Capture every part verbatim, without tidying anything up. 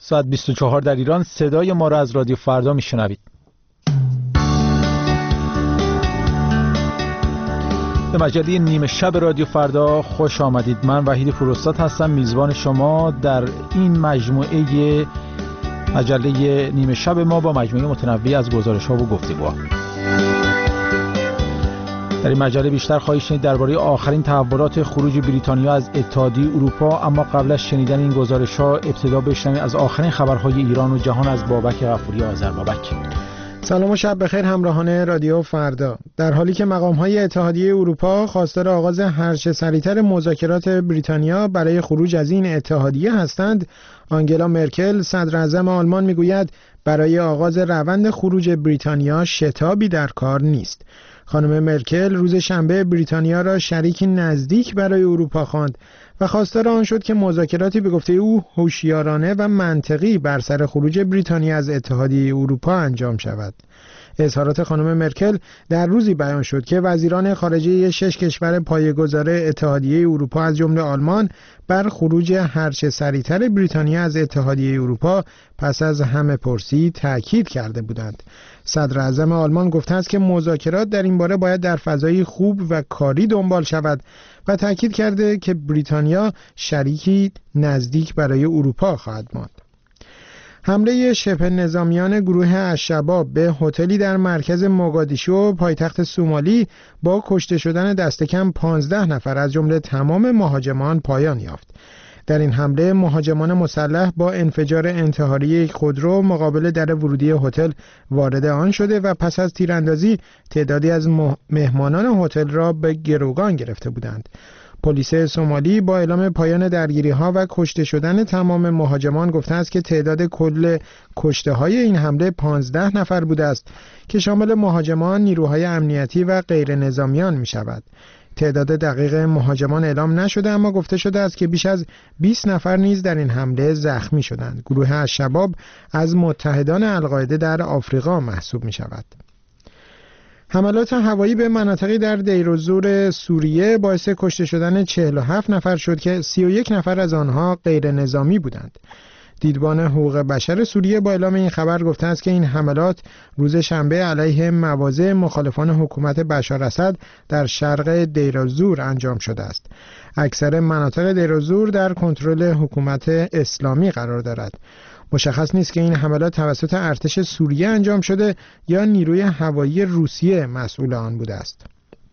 ساعت بیست و چهار در ایران. صدای ما را از رادیو فردا میشنوید. به مجله نیمه شب رادیو فردا خوش آمدید. من وحید پوراستاد هستم، میزبان شما در این مجموعه مجله نیمه شب ما با مجموعه متنوعی از گزارش‌ها و گفتگوها. در این مجله بیشتر خواهید شنید درباره آخرین تحولات خروج بریتانیا از اتحادیه اروپا، اما قبل از شنیدن این گزارش‌ها ابتدا بشنوید از آخرین خبرهای ایران و جهان از بابک غفوری آذربابک. سلام و شب بخیر همراهان رادیو فردا. در حالی که مقام‌های اتحادیه اروپا خواستار آغاز هرچه سریعتر مذاکرات بریتانیا برای خروج از این اتحادیه هستند، آنگلا مرکل صدر اعظم آلمان میگوید برای آغاز روند خروج بریتانیا شتابی در کار نیست. خانم مرکل روز شنبه بریتانیا را شریکی نزدیک برای اروپا خواند و خواستار آن شد که مذاکراتی به گفته او هوشیارانه و منطقی بر سر خروج بریتانیا از اتحادیه اروپا انجام شود. اظهارات خانم مرکل در روزی بیان شد که وزیران خارجه شش کشور پایه‌گذار اتحادیه اروپا از جمله آلمان بر خروج هرچه سریعتر بریتانیا از اتحادیه اروپا پس از همه پرسی تأکید کرده بودند. صدر اعظم آلمان گفته است که مذاکرات در این باره باید در فضای خوب و کاری دنبال شود و تأکید کرده که بریتانیا شریکی نزدیک برای اروپا خواهد ماند. حمله شبه نظامیان گروه الشباب به هتلی در مرکز موگادیشو پایتخت سومالی با کشته شدن دست کم پانزده نفر از جمله تمام مهاجمان پایان یافت. در این حمله مهاجمان مسلح با انفجار انتحاری یک خودرو مقابل در ورودی هتل وارد آن شده و پس از تیراندازی تعدادی از مهمانان هتل را به گروگان گرفته بودند. پلیس سومالی با اعلام پایان درگیری‌ها و کشته شدن تمام مهاجمان گفته است که تعداد کل کشته‌های این حمله پانزده نفر بوده است که شامل مهاجمان، نیروهای امنیتی و غیر نظامیان می‌شود. تعداد دقیق مهاجمان اعلام نشده، اما گفته شده است که بیش از بیست نفر نیز در این حمله زخمی شدند. گروه الشباب از متحدان القاعده در آفریقا محسوب می‌شود. حملات هوایی به مناطقی در دیرالزور سوریه باعث کشته شدن چهل و هفت نفر شد که سی و یک نفر از آنها غیر نظامی بودند. دیدبان حقوق بشر سوریه با اعلام این خبر گفته است که این حملات روز شنبه علیه مواضع مخالفان حکومت بشار اسد در شرق دیرالزور انجام شده است. اکثر مناطق دیرالزور در کنترل حکومت اسلامی قرار دارد. مشخص نیست که این حملات توسط ارتش سوریه انجام شده یا نیروی هوایی روسیه مسئول آن بوده است.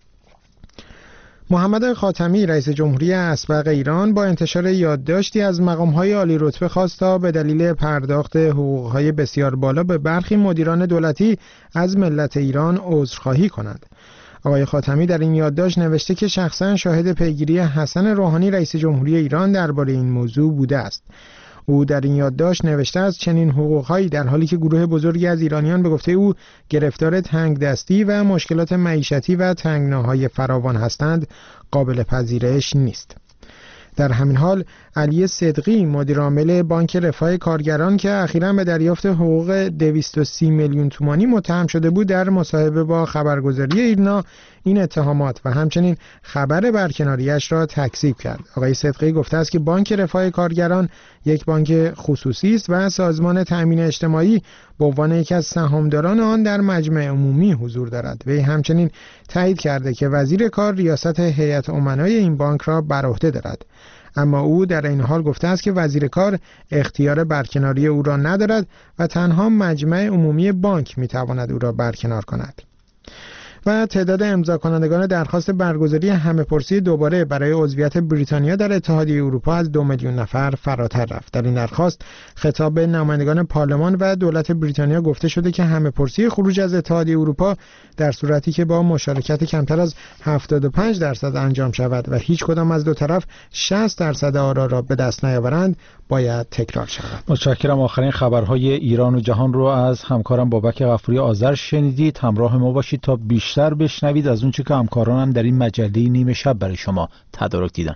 محمد خاتمی رئیس جمهوری اسبق ایران با انتشار یادداشتی از مقام‌های عالی رتبه خواست تا به دلیل پرداخت حقوق‌های بسیار بالا به برخی مدیران دولتی از ملت ایران عذرخواهی کنند. آقای خاتمی در این یادداشت نوشته که شخصا شاهد پیگیری حسن روحانی رئیس جمهوری ایران درباره این موضوع بوده است. او در این یادداشت نوشته است چنین حقوق‌هایی در حالی که گروه بزرگی از ایرانیان به گفته او گرفتار تنگ دستی و مشکلات معیشتی و تنگناهای فراوان هستند قابل پذیرش نیست. در همین حال علی صدقی مدیر عامل بانک رفاه کارگران که اخیراً به دریافت حقوق دویست و سی میلیون تومانی متهم شده بود در مصاحبه با خبرگزاری ایرنا این اتهامات و همچنین خبر برکناریش را تکذیب کرد. آقای صدقی گفته است که بانک رفاه کارگران یک بانک خصوصی است و سازمان تأمین اجتماعی به عنوان یکی از سهامداران آن در مجمع عمومی حضور دارد. وی همچنین تایید کرده که وزیر کار ریاست هیئت امنای این بانک را بر عهده دارد. اما او در این حال گفته است که وزیر کار اختیار برکناری او را ندارد و تنها مجمع عمومی بانک میتواند او را برکنار کند. و تعداد امضا کنندگان درخواست برگزاری همه‌پرسی دوباره برای عضویت بریتانیا در اتحادیه اروپا از دو میلیون نفر فراتر رفت. در این درخواست خطاب به نمایندگان پارلمان و دولت بریتانیا گفته شده که همه‌پرسی خروج از اتحادیه اروپا در صورتی که با مشارکت کمتر از هفتاد و پنج درصد انجام شود و هیچ کدام از دو طرف شصت درصد آرا را به دست نیاورند باید تکرار شود. متشکرم. آخرین خبرهای ایران و جهان رو از همکارم بابک غفوری آذر شنیدید. همراه ما باشید تا بیشتر بشنوید از اون چه که همکارانم در این مجله نیمه شب برای شما تدارک دیدن.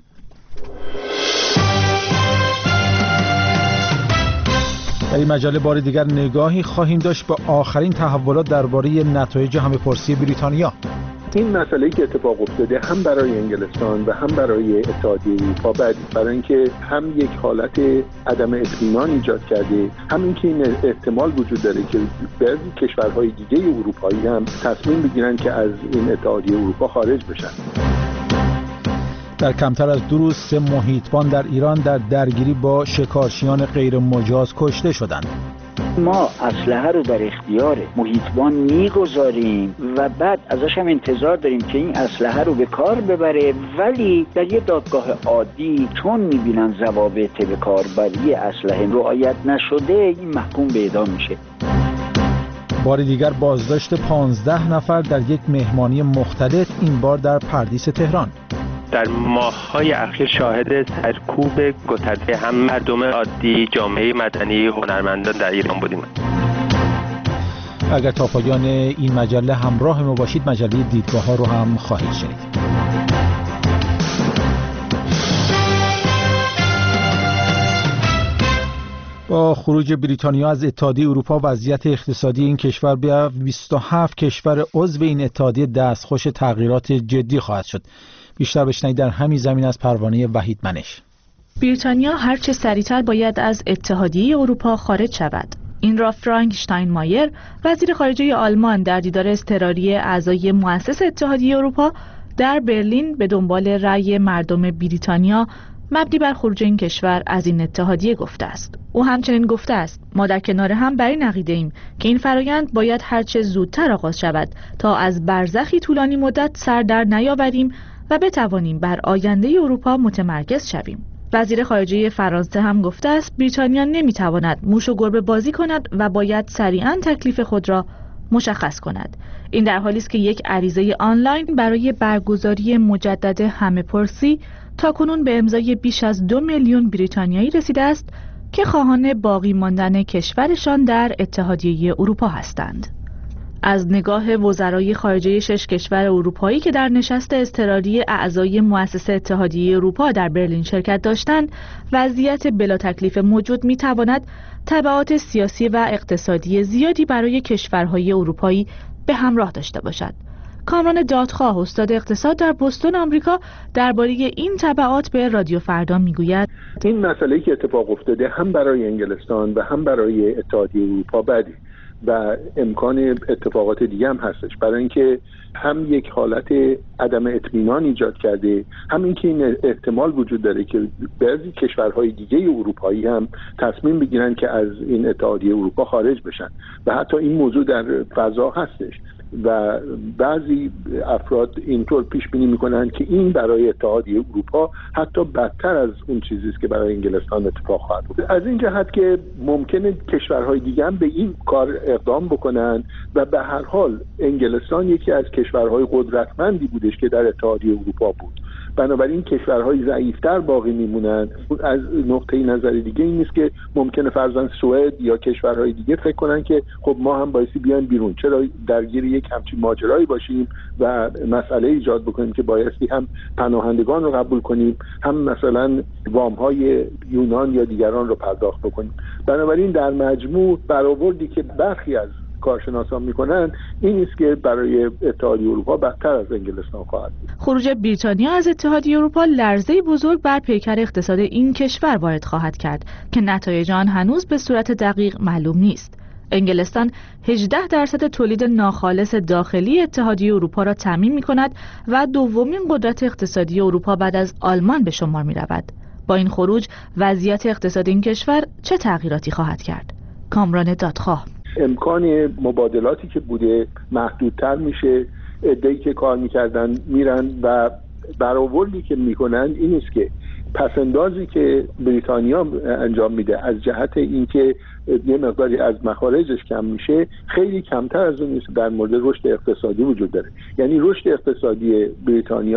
در این مجله بار دیگر نگاهی خواهیم داشت به آخرین تحولات درباره نتایج همه‌پرسی بریتانیا. این مسئله که اتفاق افتاده هم برای انگلستان و هم برای اتحادیه اروپا بعد برای اینکه هم یک حالت عدم اطمینان ایجاد کرده، هم اینکه این احتمال وجود داره که بعضی کشورهای دیگه اروپایی هم تصمیم بگیرن که از این اتحادیه اروپا خارج بشن. در کمتر از دو روز سه محیطبان در ایران در درگیری با شکارچیان غیر مجاز کشته شدند. ما اسلحه رو در اختیار محیطبان میگذاریم و بعد ازش هم انتظار داریم که این اسلحه رو به کار ببره، ولی در یه دادگاه عادی چون میبینن ضوابط به کاربری اسلحه رعایت نشده، این محکوم به اعدام میشه. بار دیگر بازداشت پانزده نفر در یک مهمانی مختلط، این بار در پردیس تهران. در ماه‌های اخیر شاهد سرکوب گسترده هم مردم عادی، جامعه مدنی، هنرمندان در ایران بودیم. اگر تا پایان این مجله همراه ما باشید، مجله دیدگاه‌ها رو هم خواهید شنید. با خروج بریتانیا از اتحادیه اروپا، وضعیت اقتصادی این کشور به بیست و هفت کشور عضو این اتحادیه دستخوش تغییرات جدی خواهد شد. بیشتر بشنوید در همین زمین از پروانه وحید منش. بریتانیا هرچه سریعتر باید از اتحادیه اروپا خارج شود. این را فرانک شتاینمایر، وزیر خارجه آلمان، در دیدار اضطراری اعضای مؤسس اتحادیه اروپا در برلین به دنبال رأی مردم بریتانیا مبنی بر خروج این کشور از این اتحادیه گفته است. او همچنین گفته است: ما در کنار هم بر این عقیده ایم که این فرایند باید هرچه زودتر آغاز شود تا از برزخی طولانی مدت سر در نیاوریم و بتوانیم بر آینده اروپا متمرکز شویم. وزیر خارجه فرانسه هم گفته است بریتانیا نمیتواند موش و گربه بازی کند و باید سریعاً تکلیف خود را مشخص کند. این در حالی است که یک عریضه آنلاین برای برگزاری مجدد همه‌پرسی تاکنون به امضای بیش از دو میلیون بریتانیایی رسیده است که خواهان باقی ماندن کشورشان در اتحادیه اروپا هستند. از نگاه وزرای خارجه شش کشور اروپایی که در نشست اضطراری اعضای مؤسسه اتحادیه اروپا در برلین شرکت داشتند، وضعیت بلا تکلیف موجود می‌تواند تبعات سیاسی و اقتصادی زیادی برای کشورهای اروپایی به همراه داشته باشد. کامران دادخواه، استاد اقتصاد در بوستون آمریکا، درباره این تبعات به رادیو فردا میگوید: این مسئله که اتفاق افتاده هم برای انگلستان و هم برای اتحادیه اروپا بدی و امکان اتفاقات دیگه هم هستش، برای اینکه هم یک حالت عدم اطمینان ایجاد کرده، هم اینکه این احتمال وجود داره که بعضی کشورهای دیگه اروپایی هم تصمیم بگیرن که از این اتحادیه اروپا خارج بشن و حتی این موضوع در فضا هستش و بعضی افراد اینطور پیش بینی میکنن که این برای اتحادیه اروپا حتی بدتر از اون چیزی است که برای انگلستان اتفاق خواهد افتاد. از این جهت که ممکنه کشورهای دیگه هم به این کار اقدام بکنن و به هر حال انگلستان یکی از کشورهای قدرتمندی بودش که در اتحادیه اروپا بود، بنابراین کشورهای ضعیفتر باقی میمونن. از نقطه نظر دیگه این نیست که ممکنه فرضاً سوئد یا کشورهای دیگه فکر کنن که خب ما هم بایستی بیان بیرون، چرا درگیر یک همچین ماجرایی باشیم و مسئله ایجاد بکنیم که بایستی هم پناهندگان رو قبول کنیم، هم مثلا وام‌های یونان یا دیگران رو پرداخت بکنیم. بنابراین در مجموع برآوردی که برخی از کارشناسان میکنن این است که برای اتحادیه اروپا بدتر از انگلستان خواهد بود. خروج بریتانیا از اتحادیه اروپا لرزه‌ای بزرگ بر پیکر اقتصاد این کشور وارد خواهد کرد که نتایج آن هنوز به صورت دقیق معلوم نیست. انگلستان هجده درصد تولید ناخالص داخلی اتحادیه اروپا را تامین می‌کند و دومین قدرت اقتصادی اروپا بعد از آلمان به شمار می‌رود. با این خروج وضعیت اقتصادی این کشور چه تغییراتی خواهد کرد؟ کامران دادخواه: امکان مبادلاتی که بوده محدودتر میشه، عده‌ای که کار میکردن میرن و برآوردی که میکنن این است که پسندازی که بریتانیا انجام میده از جهت اینکه یه مقداری از مخارجش کم میشه خیلی کمتر از اون است در مورد رشد اقتصادی وجود داره. یعنی رشد اقتصادی بریتانیا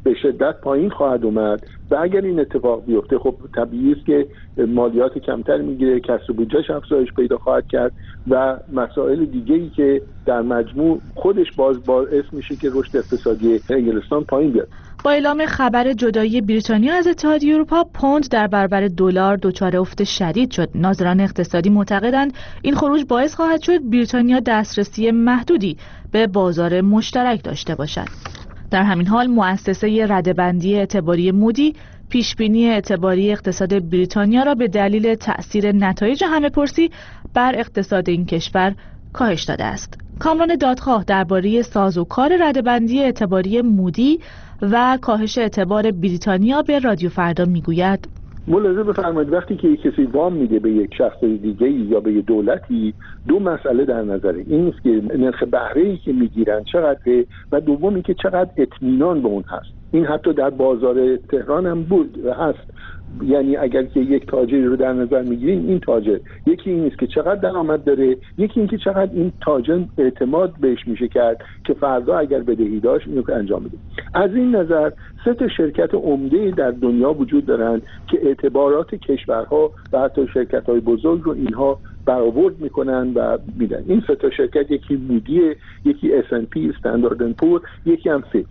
به شدت پایین خواهد اومد و اگر این اتفاق بیفته خب طبیعی است که مالیات کمتر میگیره، کسر بودجهش افزایش پیدا خواهد کرد و مسائل دیگه‌ای که در مجموع خودش باز باعث میشه که رشد اقتصادی انگلستان پایین بیاد. با اعلام خبر جدایی بریتانیا از اتحادیه اروپا، پوند در برابر دلار دچار افت شدید شد. ناظران اقتصادی معتقدند این خروج باعث خواهد شد بریتانیا دسترسی محدودی به بازار مشترک داشته باشد. در همین حال مؤسسه رده‌بندی اعتباری مودی پیشبینی اعتباری اقتصاد بریتانیا را به دلیل تأثیر نتایج همه‌پرسی بر اقتصاد این کشور کاهش داده است. کامران دادخواه درباره سازوکار رده‌بندی اعتباری مودی و کاهش اعتبار بریتانیا به رادیو فردا میگوید: ملاحظه بفرمایید وقتی که یک کسی وام میده به یک شخص دیگه‌ای یا به یک دولتی، دو مسئله در نظره. این است که نرخ بهره‌ای که میگیرن چقدره و دوم اینکه چقدر اطمینان به اون هست. این حتی در بازار تهران هم بود و هست. یعنی اگر که یک تاجری رو در نظر میگیریم، این تاجر یکی این است که چقدر درآمد داره، یکی این که چقدر این تاجر اعتماد بهش میشه کرد که فردا اگر بدهی داشت اینو که انجام بده. از این نظر سه تا شرکت عمده در دنیا وجود دارند که اعتبارات کشورها و حتی شرکت‌های بزرگ رو اینها برآورد میکنن و میدن. این سه تا شرکت یکی مودی، یکی اس اند پی استاندارد اند پور، یکی هم فیچ.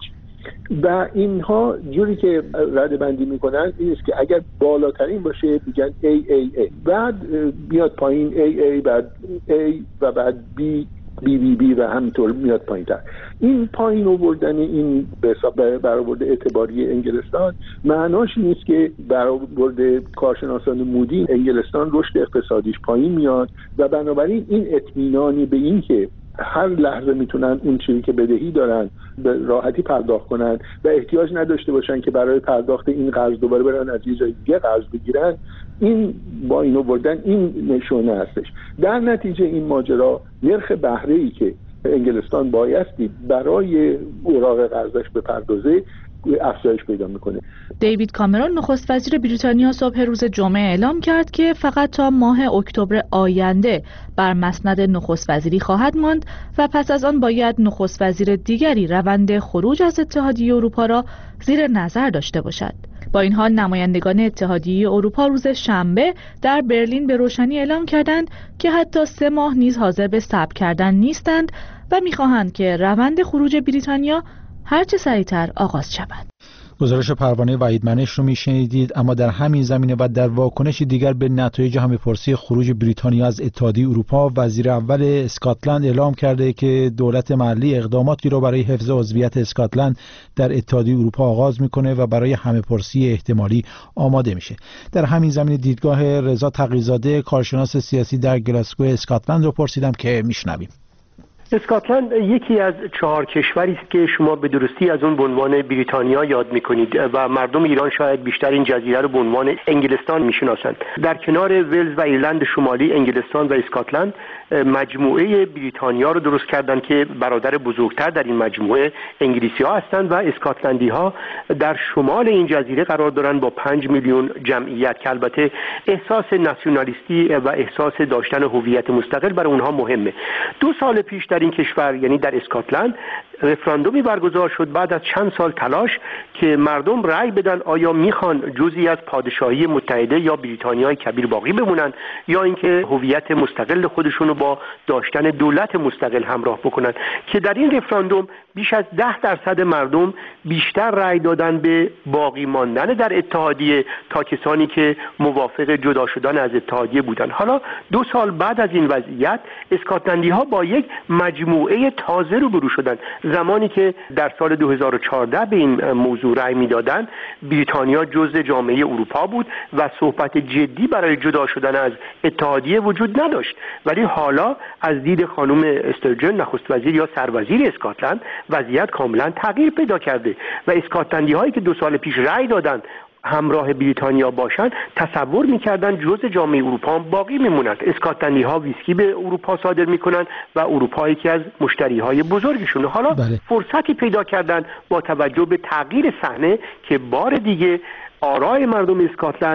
و اینها جوری که رده بندی میکنن این است که اگر بالاترین باشه میگن ای ای ای، بعد میاد پایین ای ای، بعد A و بعد B بی بی بی و همینطور میاد پایین تر. این پایین آوردن این به حساب برآورد اعتباری انگلستان معناش این است که برآورد کارشناسان مودی انگلستان رشد اقتصادیش پایین میاد و بنابراین این اطمینانی به این که هر لحظه میتونن اون چیزی که بدهی دارن به راحتی پرداخت کنن و احتیاج نداشته باشن که برای پرداخت این قرض دوباره برن از یه جای دیگه قرض بگیرن، این با اینو بردن این نشونه هستش. در نتیجه این ماجرا نرخ بهره‌ای که انگلستان بایستی برای اوراق قرضش بپردازه افزایش پیدا میکنه. دیوید کامرون نخست وزیر بریتانیا صبح روز جمعه اعلام کرد که فقط تا ماه اکتبر آینده بر مسند نخست وزیری خواهد ماند و پس از آن باید نخست وزیر دیگری روند خروج از اتحادیه اروپا را زیر نظر داشته باشد. با این حال نمایندگان اتحادیه اروپا روز شنبه در برلین به روشنی اعلام کردند که حتی سه ماه نیز حاضر به صبر کردن نیستند و می‌خواهند که روند خروج بریتانیا هرچه سریعتر آغاز شود. گزارش پروانه وحیدمنش رو میشنیدید. اما در همین زمینه و در واکنش دیگر به نتایج همه‌پرسی خروج بریتانیا از اتحادیه اروپا، وزیر اول اسکاتلند اعلام کرده که دولت محلی اقداماتی را برای حفظ عضویت اسکاتلند در اتحادیه اروپا آغاز میکنه و برای همه‌پرسی احتمالی آماده میشه. در همین زمینه دیدگاه رضا تقی‌زاده کارشناس سیاسی در گلاسگو اسکاتلند رو پرسیدم که میشنویم. اسکاتلند یکی از چهار کشوری است که شما به درستی از اون به عنوان بریتانیا یاد میکنید و مردم ایران شاید بیشتر این جزیره رو به عنوان انگلستان میشناسند. در کنار ولز و ایرلند شمالی، انگلستان و اسکاتلند مجموعه بریتانیا رو درست کردن که برادر بزرگتر در این مجموعه انگلیسی ها هستند و اسکاتلندی ها در شمال این جزیره قرار دارن با پنج میلیون جمعیت که البته احساس ناسیونالیستی و احساس داشتن هویت مستقل برای اونها مهمه. دو سال پیش در این کشور یعنی در اسکاتلند رفراندومی برگزار شد بعد از چند سال تلاش که مردم رأی بدن آیا میخوان جزئی از پادشاهی متحده یا بریتانیای کبیر باقی بمونن یا اینکه هویت مستقل خودشونو با داشتن دولت مستقل همراه بکنن، که در این رفراندوم بیش از ده درصد مردم بیشتر رأی دادن به باقی ماندن در اتحادیه تا کسانی که موافق جدا شدن از اتحادیه بودن. حالا دو سال بعد از این وضعیت اسکاتلندی ها با یک مجموعه تازه روبرو شدن. زمانی که در سال دو هزار و چهارده به این موضوع رأی میدادن بریتانیا جزء جامعه اروپا بود و صحبت جدی برای جدا شدن از اتحادیه وجود نداشت، ولی حالا از دید خانم استرجن نخست وزیر یا سروزیر اسکاتلند وضعیت کاملا تغییر پیدا کرده و اسکاتلندی هایی که دو سال پیش رأی دادن همراه بریتانیا باشند تصور میکردن جزء جامعه اروپا باقی میمونند. اسکاتلندی ها ویسکی به اروپا صادر میکنن و اروپا یکی از مشتری های بزرگشونه. حالا بله. فرصتی پیدا کردن با توجه به تغییر صحنه که بار دیگه آرای مردم اسکاتلند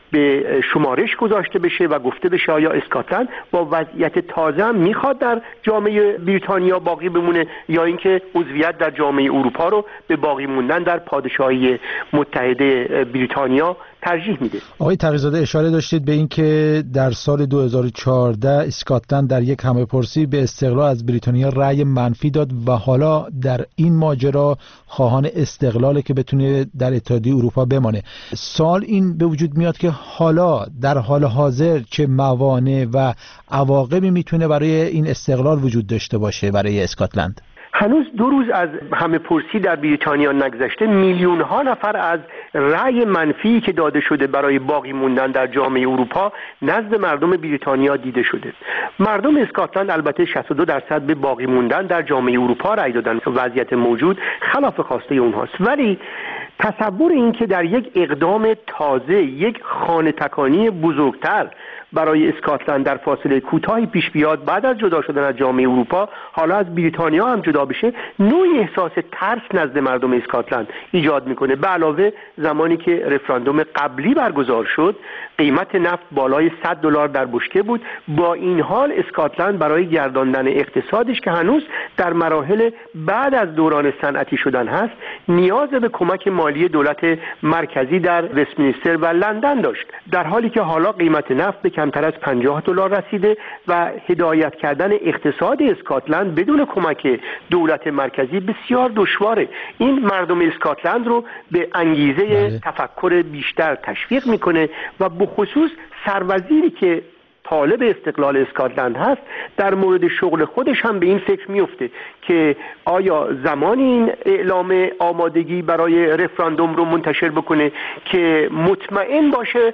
به شمارش گذاشته بشه و گفته بشه آیا اسکاتلند با وضعیت تازه هم میخواد در جامعه بریتانیا باقی بمونه یا اینکه عضویت در جامعه اروپا رو به باقی موندن در پادشاهی متحده بریتانیا ترجیح میده. آقای تقی‌زاده اشاره داشتید به اینکه در سال دو هزار و چهارده اسکاتلند در یک همه‌پرسی به استقلال از بریتانیا رأی منفی داد و حالا در این ماجرا خواهان استقلاله که بتونه در اتحادیه اروپا بمانه. سوال این به وجود میاد که حالا در حال حاضر چه موانع و عواقبی میتونه برای این استقلال وجود داشته باشه برای اسکاتلند؟ هنوز دو روز از همه پرسی در بریتانیا نگذشته، میلیون ها نفر از رأی منفی که داده شده برای باقی موندن در جامعه اروپا نزد مردم بریتانیا دیده شده. مردم اسکاتلند البته شصت و دو درصد به باقی موندن در جامعه اروپا رأی دادن. وضعیت موجود خلاف خواسته اونهاست، ولی تصور این که در یک اقدام تازه یک خانه تکانی بزرگتر برای اسکاتلند در فاصله کوتاهی پیش بیاد بعد از جدا شدن از جامعه اروپا، حالا از بریتانیا هم جدا بشه، نوعی احساس ترس نزد مردم اسکاتلند ایجاد میکنه. به علاوه زمانی که رفراندوم قبلی برگزار شد قیمت نفت بالای صد دلار در بشکه بود. با این حال اسکاتلند برای گرداندن اقتصادش که هنوز در مراحل بعد از دوران صنعتی شدن هست نیاز به کمک مالی دولت مرکزی در وستمینستر و لندن داشت، در حالی که حالا قیمت نفت به کمتر از پنجاه دلار رسیده و هدایت کردن اقتصاد اسکاتلند بدون کمک دولت مرکزی بسیار دشواره. این مردم اسکاتلند رو به انگیزه بله. تفکر بیشتر تشویق میکنه و به خصوص سروزیری که طالب استقلال اسکاتلند هست در مورد شغل خودش هم به این فکر میفته که آیا زمانی این اعلام آمادگی برای رفراندوم رو منتشر بکنه که مطمئن باشه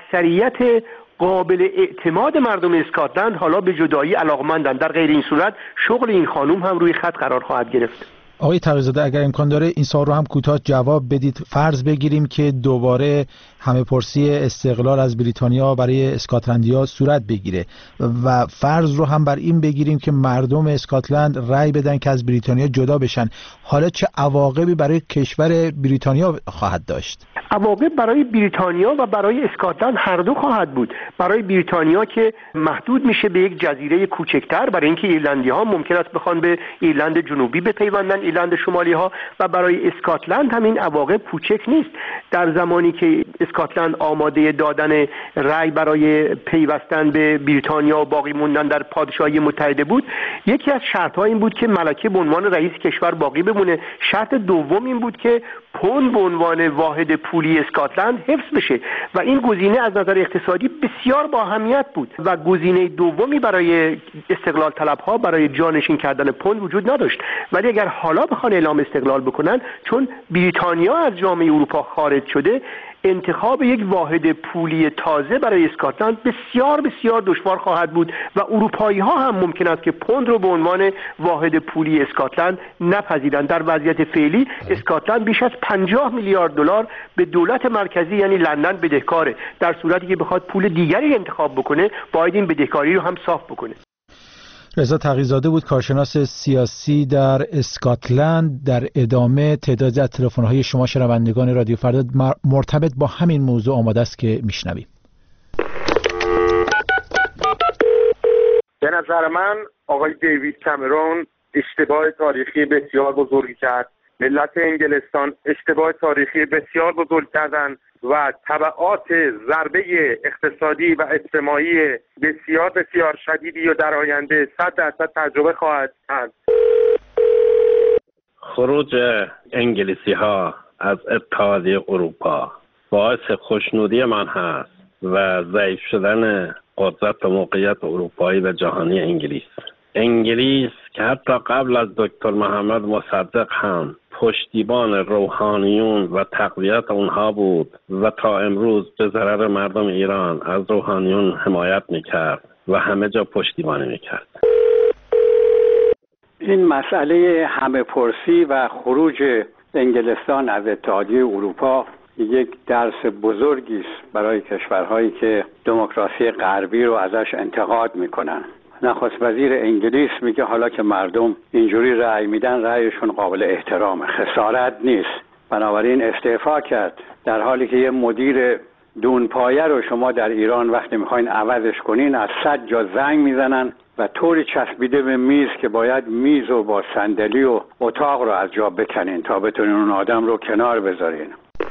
اکثریت قابل اعتماد مردم اسکاتلند حالا به جدایی علاقمندن. در غیر این صورت شغل این خانوم هم روی خط قرار خواهد گرفت. آقای تقی‌زاده اگر امکان داره این سوال رو هم کوتاه جواب بدید. فرض بگیریم که دوباره همه پرسی استقلال از بریتانیا برای اسکاتلندیا صورت بگیره و فرض رو هم بر این بگیریم که مردم اسکاتلند رأی بدن که از بریتانیا جدا بشن، حالا چه عواقبی برای کشور بریتانیا خواهد داشت؟ عواقب برای بریتانیا و برای اسکاتلند هر دو خواهد بود. برای بریتانیا که محدود میشه به یک جزیره کوچکتر، برای اینکه ایرلندی ها ممکن است بخوان به ایرلند جنوبی بپیوندن، ایرلند شمالی ها، و برای اسکاتلند هم این عواقب کوچک نیست. در زمانی که اسکاتلند آماده دادن رأی برای پیوستن به بریتانیا و باقی موندن در پادشاهی متحده بود، یکی از شرط‌ها این بود که ملکه به عنوان رئیس کشور باقی بمونه. شرط دوم این بود که پوند به عنوان واحد پولی اسکاتلند حفظ بشه و این گزینه از نظر اقتصادی بسیار با اهمیت بود و گزینه دومی برای استقلال طلبها برای جانشین کردن پوند وجود نداشت. ولی اگر حالا بخوان اعلام استقلال بکنن، چون بریتانیا از جامعه اروپا خارج شده، انتخاب یک واحد پولی تازه برای اسکاتلند بسیار بسیار دشوار خواهد بود و اروپایی ها هم ممکن است که پوند رو به عنوان واحد پولی اسکاتلند نپذیرند. در وضعیت فعلی اسکاتلند بیش از پنجاه میلیارد دلار به دولت مرکزی یعنی لندن بدهکاره. در صورتی که بخواد پول دیگری انتخاب بکنه باید این بدهکاری رو هم صاف بکنه. رضا تقی‌زاده بود، کارشناس سیاسی در اسکاتلند. در ادامه تعدادی از تلفن‌های شما شنوندگان رادیو فردا مرتبط با همین موضوع آماده است که میشنویم. به نظر من آقای دیوید کامرون اشتباه تاریخی بسیار بزرگی کرد. ملت انگلستان اشتباه تاریخی بسیار بزرگ کردند و تبعات ضربه اقتصادی و اجتماعی بسیار بسیار شدیدی و در آینده صد درصد تجربه خواهد کرد. خروج انگلیسی ها از اتحادیه اروپا باعث خوشنودی من هست و ضعیف شدن قدرت و موقعیت اروپایی و جهانی انگلیس. انگلیس که حتی قبل از دکتر محمد مصدق هم پشتیبان روحانیون و تقویت اونها بود و تا امروز به ضرر مردم ایران از روحانیون حمایت میکرد و همه جا پشتیبانی میکرد. این مسئله همه پرسی و خروج انگلستان از اتحادیه اروپا یک درس بزرگی است برای کشورهایی که دموکراسی غربی رو ازش انتقاد میکنن. نخست وزیر انگلیس میگه حالا که مردم اینجوری رأی میدن رأیشون قابل احترامه، خسارت نیست، بنابراین استعفا کرد، در حالی که یه مدیر دونپایه رو شما در ایران وقتی میخواین عوضش کنین از صد جا زنگ میزنن و طوری چسبیده به میز که باید میز و با صندلی و اتاق رو از جا بکنین تا بتونین اون آدم رو کنار بذارین.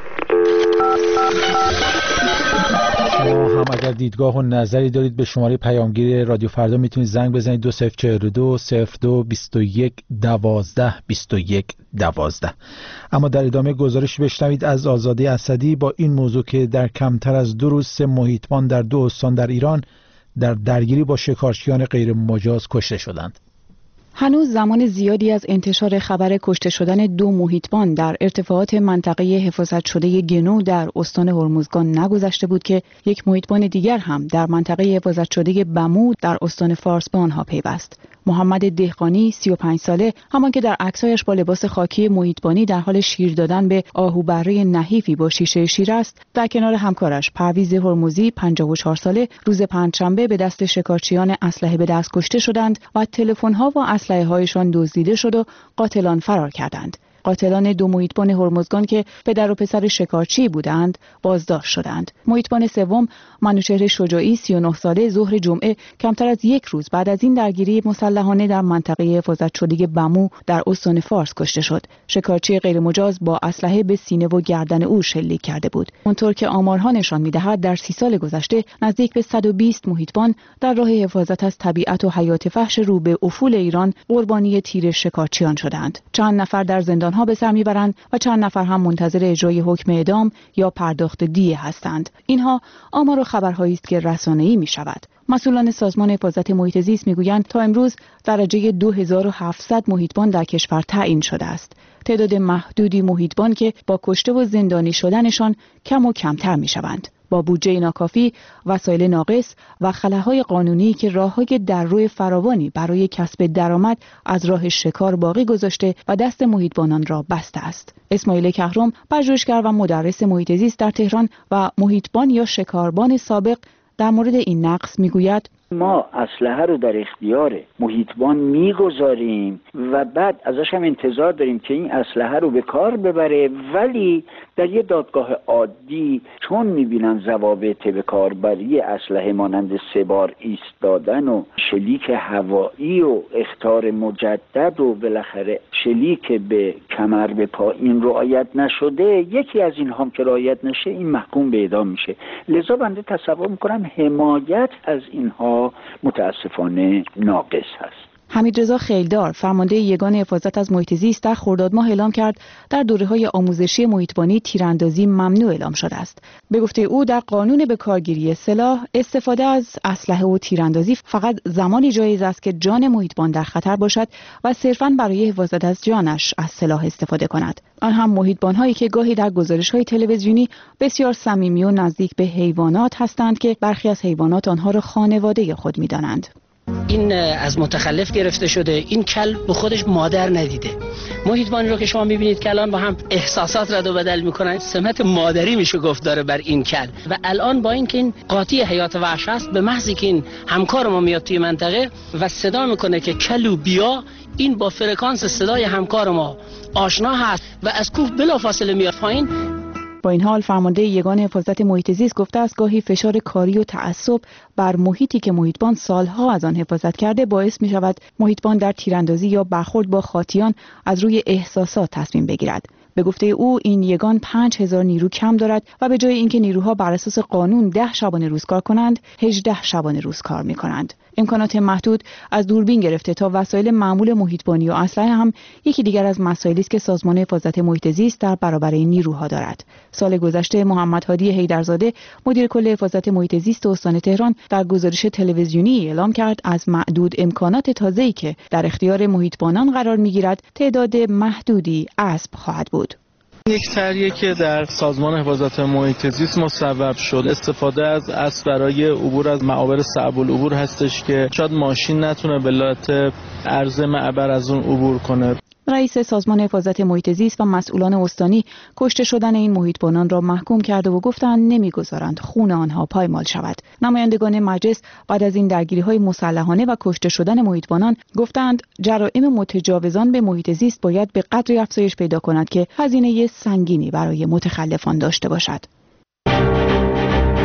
شما هم اگر دیدگاه و نظری دارید به شماره پیامگیر رادیو فردا میتونید زنگ بزنید دو صفر چهار دو صفر دو بیست و یک دوازده بیست و یک دوازده. اما در ادامه گزارش بشنوید از آزاده اسدی با این موضوع که در کمتر از دو روز سه محیطبان در دو استان در ایران در درگیری با شکارچیان غیر مجاز کشته شدند. هنوز زمان زیادی از انتشار خبر کشته شدن دو محیطبان در ارتفاعات منطقه حفاظت شده گنو در استان هرمزگان نگذشته بود که یک محیطبان دیگر هم در منطقه حفاظت شده بمو در استان فارس به آنها پیوست. محمد دهقانی سی و پنج ساله همان که در عکسایش با لباس خاکی محیطبانی در حال شیر دادن به آهوبره نحیفی با شیشه شیر است، در کنار همکارش پرویز هرمزی پنجاه و چهار ساله روز پنجشنبه به دست شکارچیان اسلحه به دست کشته شدند و تلفن‌ها و اسلحه هایشان دزدیده شد و قاتلان فرار کردند. قاتلان دو محیطبان هرمزگان که پدر و پسر شکارچی بودند بازداشت شدند. محیطبان سوم منوچهر شجاعی سی و نه ساله ظهر جمعه کمتر از یک روز بعد از این درگیری مسلحانه در منطقه حفاظت شده بمو در استان فارس کشته شد. شکارچی غیرمجاز با اسلحه به سینه و گردن او شلیک کرده بود. اونطور که آمارها نشان می‌دهد در سی سال گذشته نزدیک به صد و بیست محیطبان در راه حفاظت از طبیعت و حیات وحش رو به افول ایران قربانی تیر شکارچیان شدند. چند نفر در زندان ها به سر میبرند و چند نفر هم منتظر اجرای حکم اعدام یا پرداخت دیه هستند. اینها آمار و خبرهایی است که رسانه‌ای میشود. مسئولان سازمان حفاظت محیط زیست میگویند تا امروز درجه دو هزار و هفتصد محیطبان در کشور تعیین شده است. تعداد محدودی محیطبان که با کشته و زندانی شدنشان کم و کمتر میشوند. با بودجه ناکافی، وسایل ناقص و خلاهای قانونی که راههای دررو فراوانی برای کسب درآمد از راه شکار باقی گذاشته و دست محیطبانان را بسته است. اسماعیل کهرم، پژوهشگر و مدرس محیط زیست در تهران و محیطبان یا شکاربان سابق، در مورد این نقص میگوید: ما اسلحه رو در اختیار محیطبان میگذاریم و بعد ازش هم انتظار داریم که این اسلحه رو به کار ببره، ولی در یه دادگاه عادی چون میبینن ضوابط به کاربری اسلحه مانند سه بار ایستادن و شلیک هوایی و اخطار مجدد و بالاخره شلیک به کمر به پا این رعایت نشده، یکی از این هم که رعایت نشه این محکوم به اعدام میشه. لذا بنده تصور میکنم حمایت از اینها متاسفانه ناقص هست. حمیدرضا خیلدار، فرمانده یگان حفاظت از محیط زیست، در خرداد ماه اعلام کرد در دوره‌های آموزشی محیطبانی تیراندازی ممنوع اعلام شده است. به گفته او در قانون به کارگیری سلاح استفاده از اسلحه و تیراندازی فقط زمانی جایز است که جان محیطبان در خطر باشد و صرفاً برای حفاظت از جانش از سلاح استفاده کند. آن هم محیطبان‌هایی که گاهی در گزارش‌های تلویزیونی بسیار صمیمی و نزدیک به حیوانات هستند که برخی از حیوانات آنها را خانواده خود می‌دانند. این از متخلف گرفته شده. این کل به خودش مادر ندیده. محیطبانی رو که شما میبینید که الان با هم احساسات رد و بدل میکنن، سمت مادری میشه گفت داره بر این کل. و الان با این که این قاطی حیات وحش است، به محضی که این همکار ما میاد توی منطقه و صدا میکنه که کلو بیا، این با فرکانس صدای همکار ما آشنا هست و از کوه بلافاصله میاد پایین. با این حال فرمانده یگان حفاظت محیط زیست گفته است گاهی فشار کاری و تعصب بر محیطی که محیطبان سالها از آن حفاظت کرده باعث می شود محیطبان در تیراندازی یا برخورد با خاطیان از روی احساسات تصمیم بگیرد. به گفته او این یگان پنج هزار نیرو کم دارد و به جای اینکه نیروها بر اساس قانون ده شبانه روز کار کنند، هجده شبانه روز کار می کنند. امکانات محدود از دوربین گرفته تا وسایل معمول محیطبانی و اسلحه هم یکی دیگر از مسائلی است که سازمان حفاظت محیط زیست در برابر این نیروها دارد. سال گذشته محمد هادی حیدرزاده، مدیر کل حفاظت محیط زیست استان تهران، در گزارش تلویزیونی اعلام کرد از معدود امکانات تازه‌ای که در اختیار محیطبانان قرار می‌گیرد، تعداد محدودی اسب خواهد بود. یک طرحیه که در سازمان حفاظت محیط زیست مصوب شد. استفاده از اسب برای عبور از معابر صعب العبور هستش که شاید ماشین نتونه به علت عرض معبر از اون عبور کنه. رئیس سازمان حفاظت محیط زیست و مسئولان استانی کشته شدن این محیطبانان را محکوم کرده و گفتند نمیگذارند خون آنها پایمال شود. نمایندگان مجلس بعد از این درگیری‌های مسلحانه و کشته شدن محیطبانان گفتند جرائم متجاوزان به محیط زیست باید به قدری افزایش پیدا کند که هزینه سنگینی برای متخلفان داشته باشد.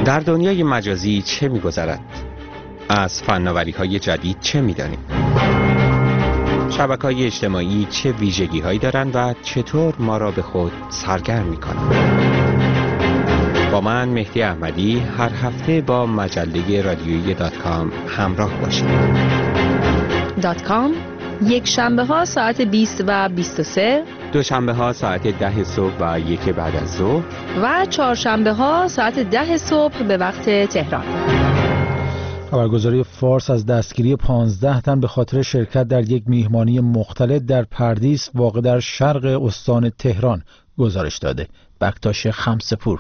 در دنیای مجازی چه می‌گذرد؟ از فناوری‌های جدید چه می‌دانیم؟ شبکه‌های اجتماعی چه ویژگی‌هایی دارند و چطور ما را به خود سرگرم می‌کنند؟ با من مهدی احمدی هر هفته با مجله رادیویی دات کام همراه باشید. دات کام یک شنبه ها ساعت بیست و بیست و سه، دو شنبه ها ساعت ده صبح و یک بعد از ظهر و چهارشنبه ها ساعت ده صبح به وقت تهران. خبرگزاری فارس از دستگیری پانزده تن به خاطر شرکت در یک میهمانی مختلط در پردیس واقع در شرق استان تهران گزارش داده. بکتاش خمسپور.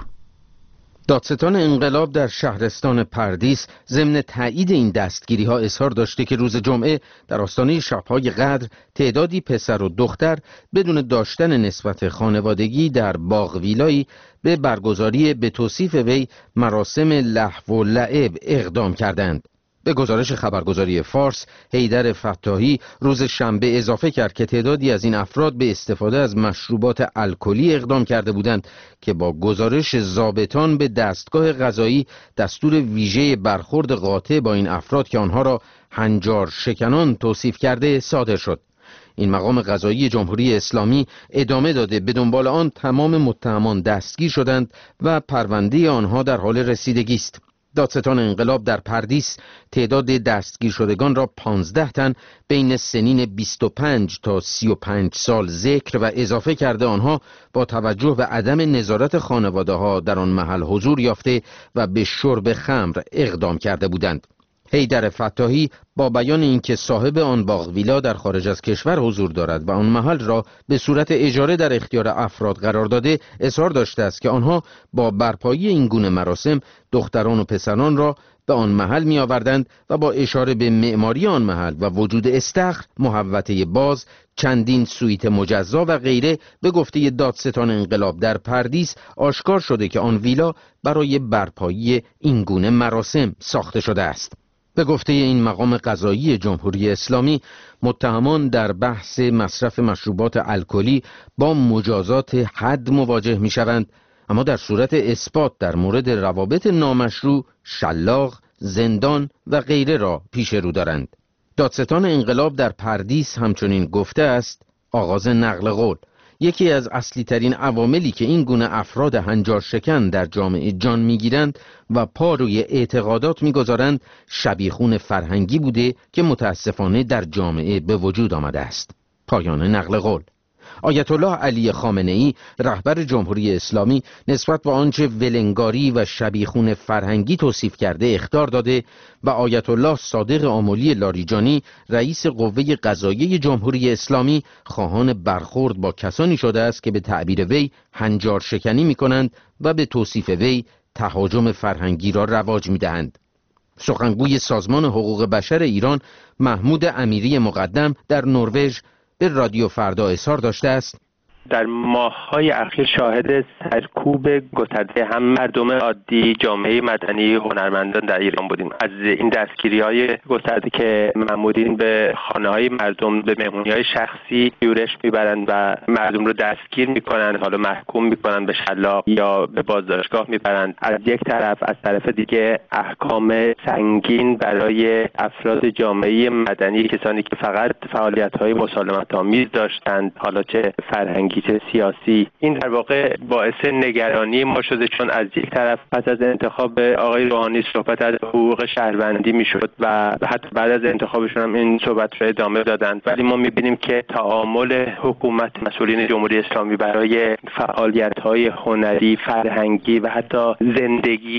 دادستان انقلاب در شهرستان پردیس ضمن تایید این دستگیری ها اظهار داشته که روز جمعه در آستانه شب‌های قدر تعدادی پسر و دختر بدون داشتن نسبت خانوادگی در باغ ویلایی به برگزاری به توصیف وی مراسم لهو و لعب اقدام کردند. به گزارش خبرگزاری فارس، حیدر فتاحی روز شنبه اضافه کرد که تعدادی از این افراد به استفاده از مشروبات الکلی اقدام کرده بودند که با گزارش ضابطان به دستگاه قضایی دستور ویژه برخورد قاطع با این افراد که آنها را هنجار شکنان توصیف کرده صادر شد. این مقام قضایی جمهوری اسلامی ادامه داده به دنبال آن تمام متهمان دستگیر شدند و پرونده آنها در حال رسیدگی است. دادستان انقلاب در پردیس تعداد دستگیر شدگان را پانزده تن بین سنین بیست و پنج تا سی و پنج سال ذکر و اضافه کرده آنها با توجه به عدم نظارت خانواده ها در آن محل حضور یافته و به شرب خمر اقدام کرده بودند. حیدر فتاحی با بیان اینکه صاحب آن باغ ویلا در خارج از کشور حضور دارد و آن محل را به صورت اجاره در اختیار افراد قرار داده اظهار داشته است که آنها با برپایی این گونه مراسم دختران و پسران را به آن محل می آوردند و با اشاره به معماری آن محل و وجود استخر، محوطه باز، چندین سویت مجزا و غیره به گفته دادستان انقلاب در پردیس آشکار شده که آن ویلا برای برپایی این گونه مراسم ساخته شده است. به گفته این مقام قضایی جمهوری اسلامی، متهمان در بحث مصرف مشروبات الکلی با مجازات حد مواجه می شوند، اما در صورت اثبات در مورد روابط نامشروع، شلاق، زندان و غیره را پیش رو دارند. دادستان انقلاب در پردیس همچنین گفته است آغاز نقل قول یکی از اصلی ترین عواملی که این گونه افراد هنجار شکن در جامعه جان میگیرند و پا روی اعتقادات میگذارند شبیخون فرهنگی بوده که متاسفانه در جامعه به وجود آمده است. پایان نقل قول. آیت الله علی خامنه‌ای رهبر جمهوری اسلامی نسبت به آنچه ولنگاری و شبیخون فرهنگی توصیف کرده اخطار داده و آیت الله صادق آملی لاریجانی رئیس قوه قضاییه جمهوری اسلامی خواهان برخورد با کسانی شده است که به تعبیر وی هنجار شکنی می کنند و به توصیف وی تهاجم فرهنگی را رواج می دهند. سخنگوی سازمان حقوق بشر ایران محمود امیری مقدم در نروژ به رادیو فردا اظهار داشته است در ماه‌های اخیر شاهد سرکوب گسترده هم مردم عادی، جامعه مدنی، هنرمندان در ایران بودیم. از این دستگیری‌های گسترده که مأمورین به خانه‌های مردم به مهمونی‌های شخصی یورش میبرند و مردم رو دستگیر میکنند، حالا محکوم میکنند به شلاق یا به بازداشتگاه میبرند. از یک طرف، از طرف دیگه احکام سنگین برای افراد جامعه مدنی، کسانی که فقط فعالیت‌های مسالمت‌آمیز داشتند، حالا چه فرهنگی چه سیاسی. این در واقع باعث نگرانی ما شده، چون از یک طرف پس از انتخاب آقای روحانی صحبت از حقوق شهروندی میشد و حتی بعد از انتخابشون هم این صحبت رو ادامه دادند، ولی ما میبینیم که تعامل حکومت، مسئولین جمهوری اسلامی برای فعالیت‌های هنری، فرهنگی و حتی زندگی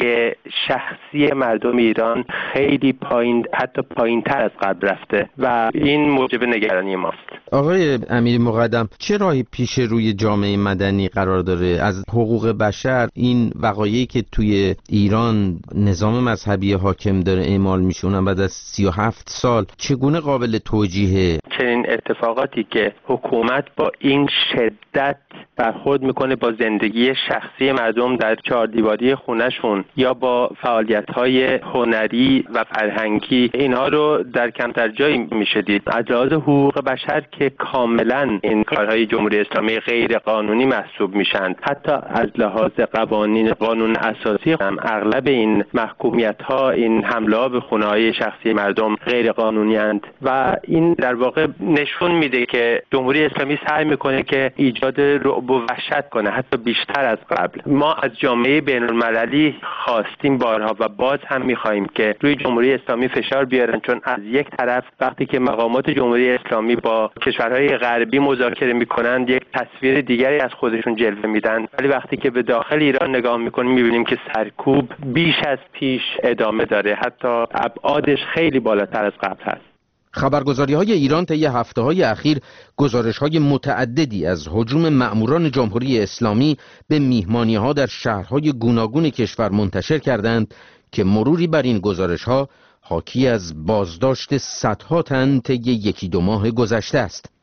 شخصی مردم ایران خیلی پایین، حتی پایین‌تر از قبل رفته و این موجب نگرانی ماست. آقای امیری مقدم، چه راهی پیش روی جامعه مدنی قرار داره؟ از حقوق بشر این وقایعی که توی ایران نظام مذهبی حاکم داره اعمال میشه، اونم بعد از سی و هفت سال، چگونه قابل توجیهه؟ چنین این اتفاقاتی که حکومت با این شدت برخورد میکنه با زندگی شخصی مردم در چهار دیواری خونهشون یا با فعالیت‌های هنری و فرهنگی، اینها رو در کمتر جایی میشه دید. از لحاظ حقوق بشر که کاملا این کارهای جمهوری اسلامی غیر قانونی محسوب میشن، حتی از لحاظ قوانین قانون اساسی هم اغلب این محکومیت‌ها، این حمله به خونه‌های شخصی مردم غیر قانونی اند و این در واقع نشون میده که جمهوری اسلامی سعی میکنه که ایجاد رعب و وحشت کنه، حتی بیشتر از قبل. ما از جامعه بین‌المللی خواستیم بارها و باز هم میخواهیم که روی جمهوری اسلامی فشار بیارن، چون از یک طرف وقتی که مقامات جمهوری اسلامی با کشورهای غربی مذاکره میکنند یک تصویر دیگری از خودشون جلوه میدن، ولی وقتی که به داخل ایران نگاه میکنیم میبینیم که سرکوب بیش از پیش ادامه داره، حتی ابعادش خیلی بالاتر از قبل هست. خبرگزاری های ایران طی هفته های اخیر گزارش های متعددی از هجوم مأموران جمهوری اسلامی به میهمانی ها در شهرهای گوناگون کشور منتشر کردند که مروری بر این گزارش ها حاکی از بازداشت صدها تن طی یکی دو ماه گذشته است.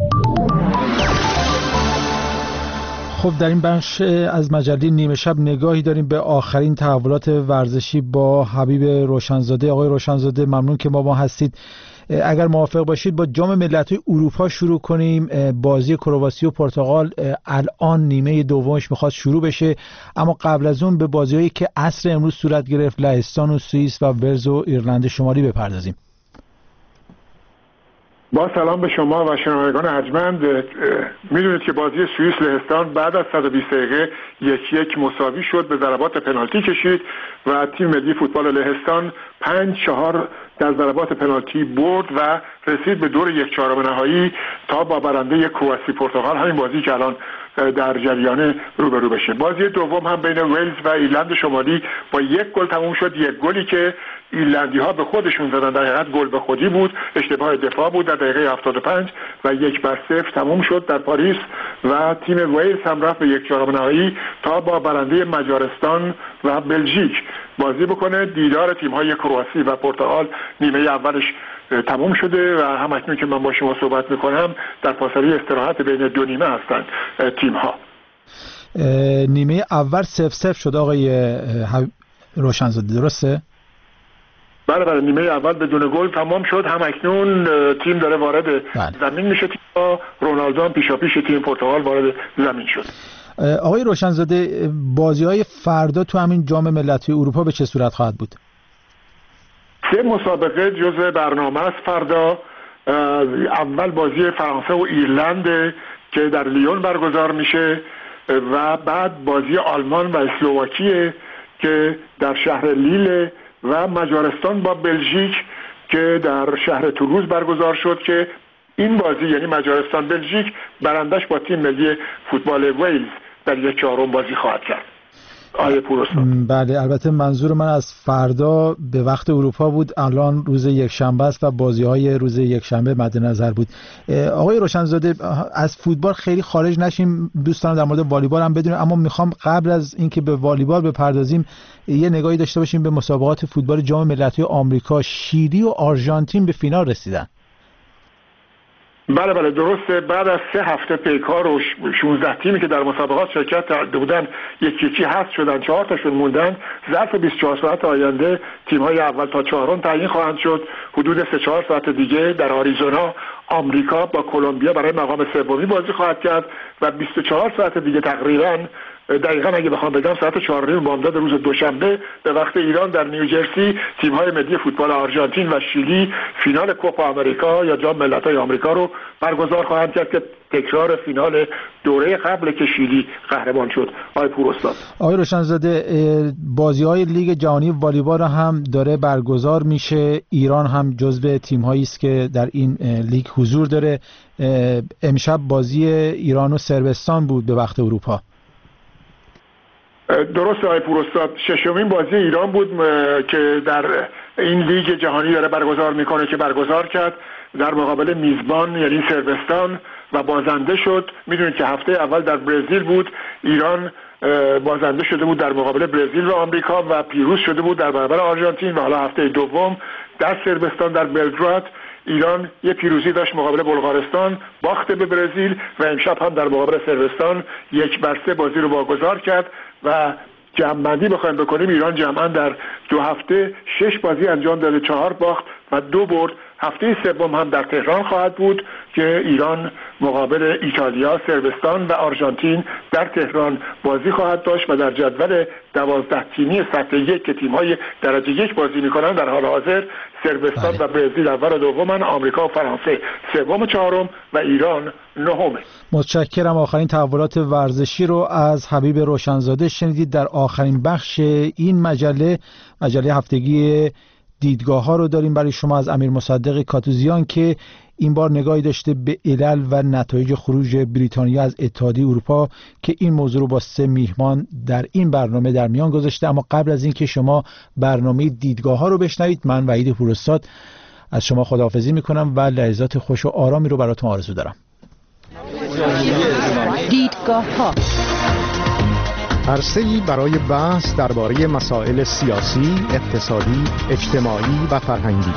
خب در این بخش از مجله نیمه شب نگاهی داریم به آخرین تحولات ورزشی با حبیب روشنزاده. آقای روشنزاده ممنون که ما با هستید. اگر موافق باشید با جام ملت‌های اروپا شروع کنیم. بازی کرواسی و پرتغال الان نیمه دومش میخواد شروع بشه، اما قبل از اون به بازی‌هایی که عصر امروز صورت گرفت، لهستان و سوئیس و ولز و ایرلند شمالی بپردازیم. با سلام به شما و شنوندگان ارجمند. میدونید که بازی سوئیس لهستان بعد از صد و بیست دقیقه یک یک مساوی شد، به ضربات پنالتی کشید و تیم ملی فوتبال لهستان پنج چهار در ضربات پنالتی برد و رسید به دور یک چهارم نهایی تا با برنده کرواسی پرتغال همین بازی که الان در جریان روبرو بشه. بازی دوم هم بین ولز و ایرلند شمالی با یک گل تموم شد، یک گلی که ایرلندی ها به خودشون زدن، در حقیقت گل به خودی بود، اشتباه دفاع بود در دقیقه هفتاد و پنج و یک بر صفر تموم شد در پاریس و تیم ولز هم رفت به یک چهارم نهایی تا با برنده مجارستان و بلژیک بازی بکنه. دیدار تیم های کرواسی و پرتغال نیمه اولش تموم شده و هم اکنون که من با شما صحبت میکنم در فاصله استراحت بین دو نیمه هستند تیم ها. نیمه اول صفر صفر شد آقای روشنزاده، درسته؟ بله بله، نیمه اول بدون گل تمام شد. هم اکنون تیم داره وارد بله. زمین میشه. تیم رونالدو هم پیشا پیش تیم پرتغال وارد زمین شد. آقای روشنزاده بازی‌های فردا تو همین جام ملت‌های اروپا به چه صورت خواهد بود؟ سه مسابقه جزء برنامه است فردا. اول بازی فرانسه و ایرلند که در لیون برگزار میشه و بعد بازی آلمان و اسلواکیه که در شهر لیل و مجارستان با بلژیک که در شهر تولوز برگزار شد که این بازی یعنی مجارستان بلژیک برندش با تیم ملی فوتبال ویلز در یک چهارم بازی خواهد کرد. آیه پورستان. بله، البته منظور من از فردا به وقت اروپا بود، الان روز یکشنبه است و بازی‌های روز یکشنبه مد نظر بود. آقای روشنزاده از فوتبال خیلی خارج نشیم، دوستان در مورد والیبال هم بدونیم، اما میخوام قبل از اینکه به والیبال بپردازیم یه نگاهی داشته باشیم به مسابقات فوتبال جام ملت‌های آمریکا. شیلی و آرژانتین به فینال رسیدن. بله بله درسته. بعد از سه هفته پیکار و شانزده تیمی که در مسابقات شرکت کرده بودن یکی یکی حذف شدن، چهار تاشون موندن. ظرف بیست و چهار ساعت آینده تیم‌های اول تا چهارم تعیین خواهند شد. حدود سه چهار ساعت دیگه در آریزونا آمریکا با کلمبیا برای مقام سومی بازی خواهد کرد و بیست و چهار ساعت دیگه تقریباً، دقیقاً اگه بخوام بگم ساعت چهار و نیم بامداد روز دوشنبه به وقت ایران در نیوجرسی تیم‌های ملی فوتبال آرژانتین و شیلی فینال کوپا آمریکا یا جام ملت‌های آمریکا رو برگزار خواهند کرد که تکرار فینال دوره قبل که شیلی قهرمان شد. آقای پوراستاد. آقای روشنزاده بازی‌های لیگ جهانی والیبال هم داره برگزار میشه. ایران هم جزو تیم‌هایی است که در این لیگ حضور داره. امشب بازی ایران و صربستان بود به وقت اروپا. درست آقای پوراستاد، ششمین بازی ایران بود که در این لیگ جهانی داره برگزار میکنه که برگزار کرد در مقابل میزبان یعنی صربستان و بازنده شد. میدونید که هفته اول در برزیل بود، ایران بازنده شده بود در مقابل برزیل و آمریکا و پیروز شده بود در برابر آرژانتین و حالا هفته دوم در صربستان در بلگراد ایران یه پیروزی داشت مقابل بلغارستان، باخت به برزیل و امشب هم در مقابل صربستان یک بر سه بازی رو واگذار کرد و جمع‌بندی بخوایم بکنیم ایران جمعاً در دو هفته شش بازی انجام داده، چهار باخت و دو برد. هفته سوم هم در تهران خواهد بود که ایران مقابل ایتالیا، صربستان و آرژانتین در تهران بازی خواهد داشت و در جدول دوازده تیمی سطح یک که تیم‌های درجه یک بازی می‌کنند در حال حاضر صربستان و برزیل اول و دومن، آمریکا و فرانسه سوم و چهارم و ایران نهمه. متشکرم. آخرین تحولات ورزشی رو از حبیب روشنزاده شنیدید در آخرین بخش این مجله، مجله هفتگی دیدگاه ها رو داریم برای شما از امیر مصدق کاتوزیان که این بار نگاهی داشته به علل و نتایج خروج بریتانیا از اتحادیه اروپا که این موضوع رو با سه میهمان در این برنامه در میان گذاشته. اما قبل از این که شما برنامه دیدگاه ها رو بشنوید، من وحید پوراستاد از شما خداحافظی میکنم و لحظات خوش و آرامی رو براتون آرزو دارم. دیدگاه ها، عرصه‌ای برای بحث درباره مسائل سیاسی، اقتصادی، اجتماعی و فرهنگی.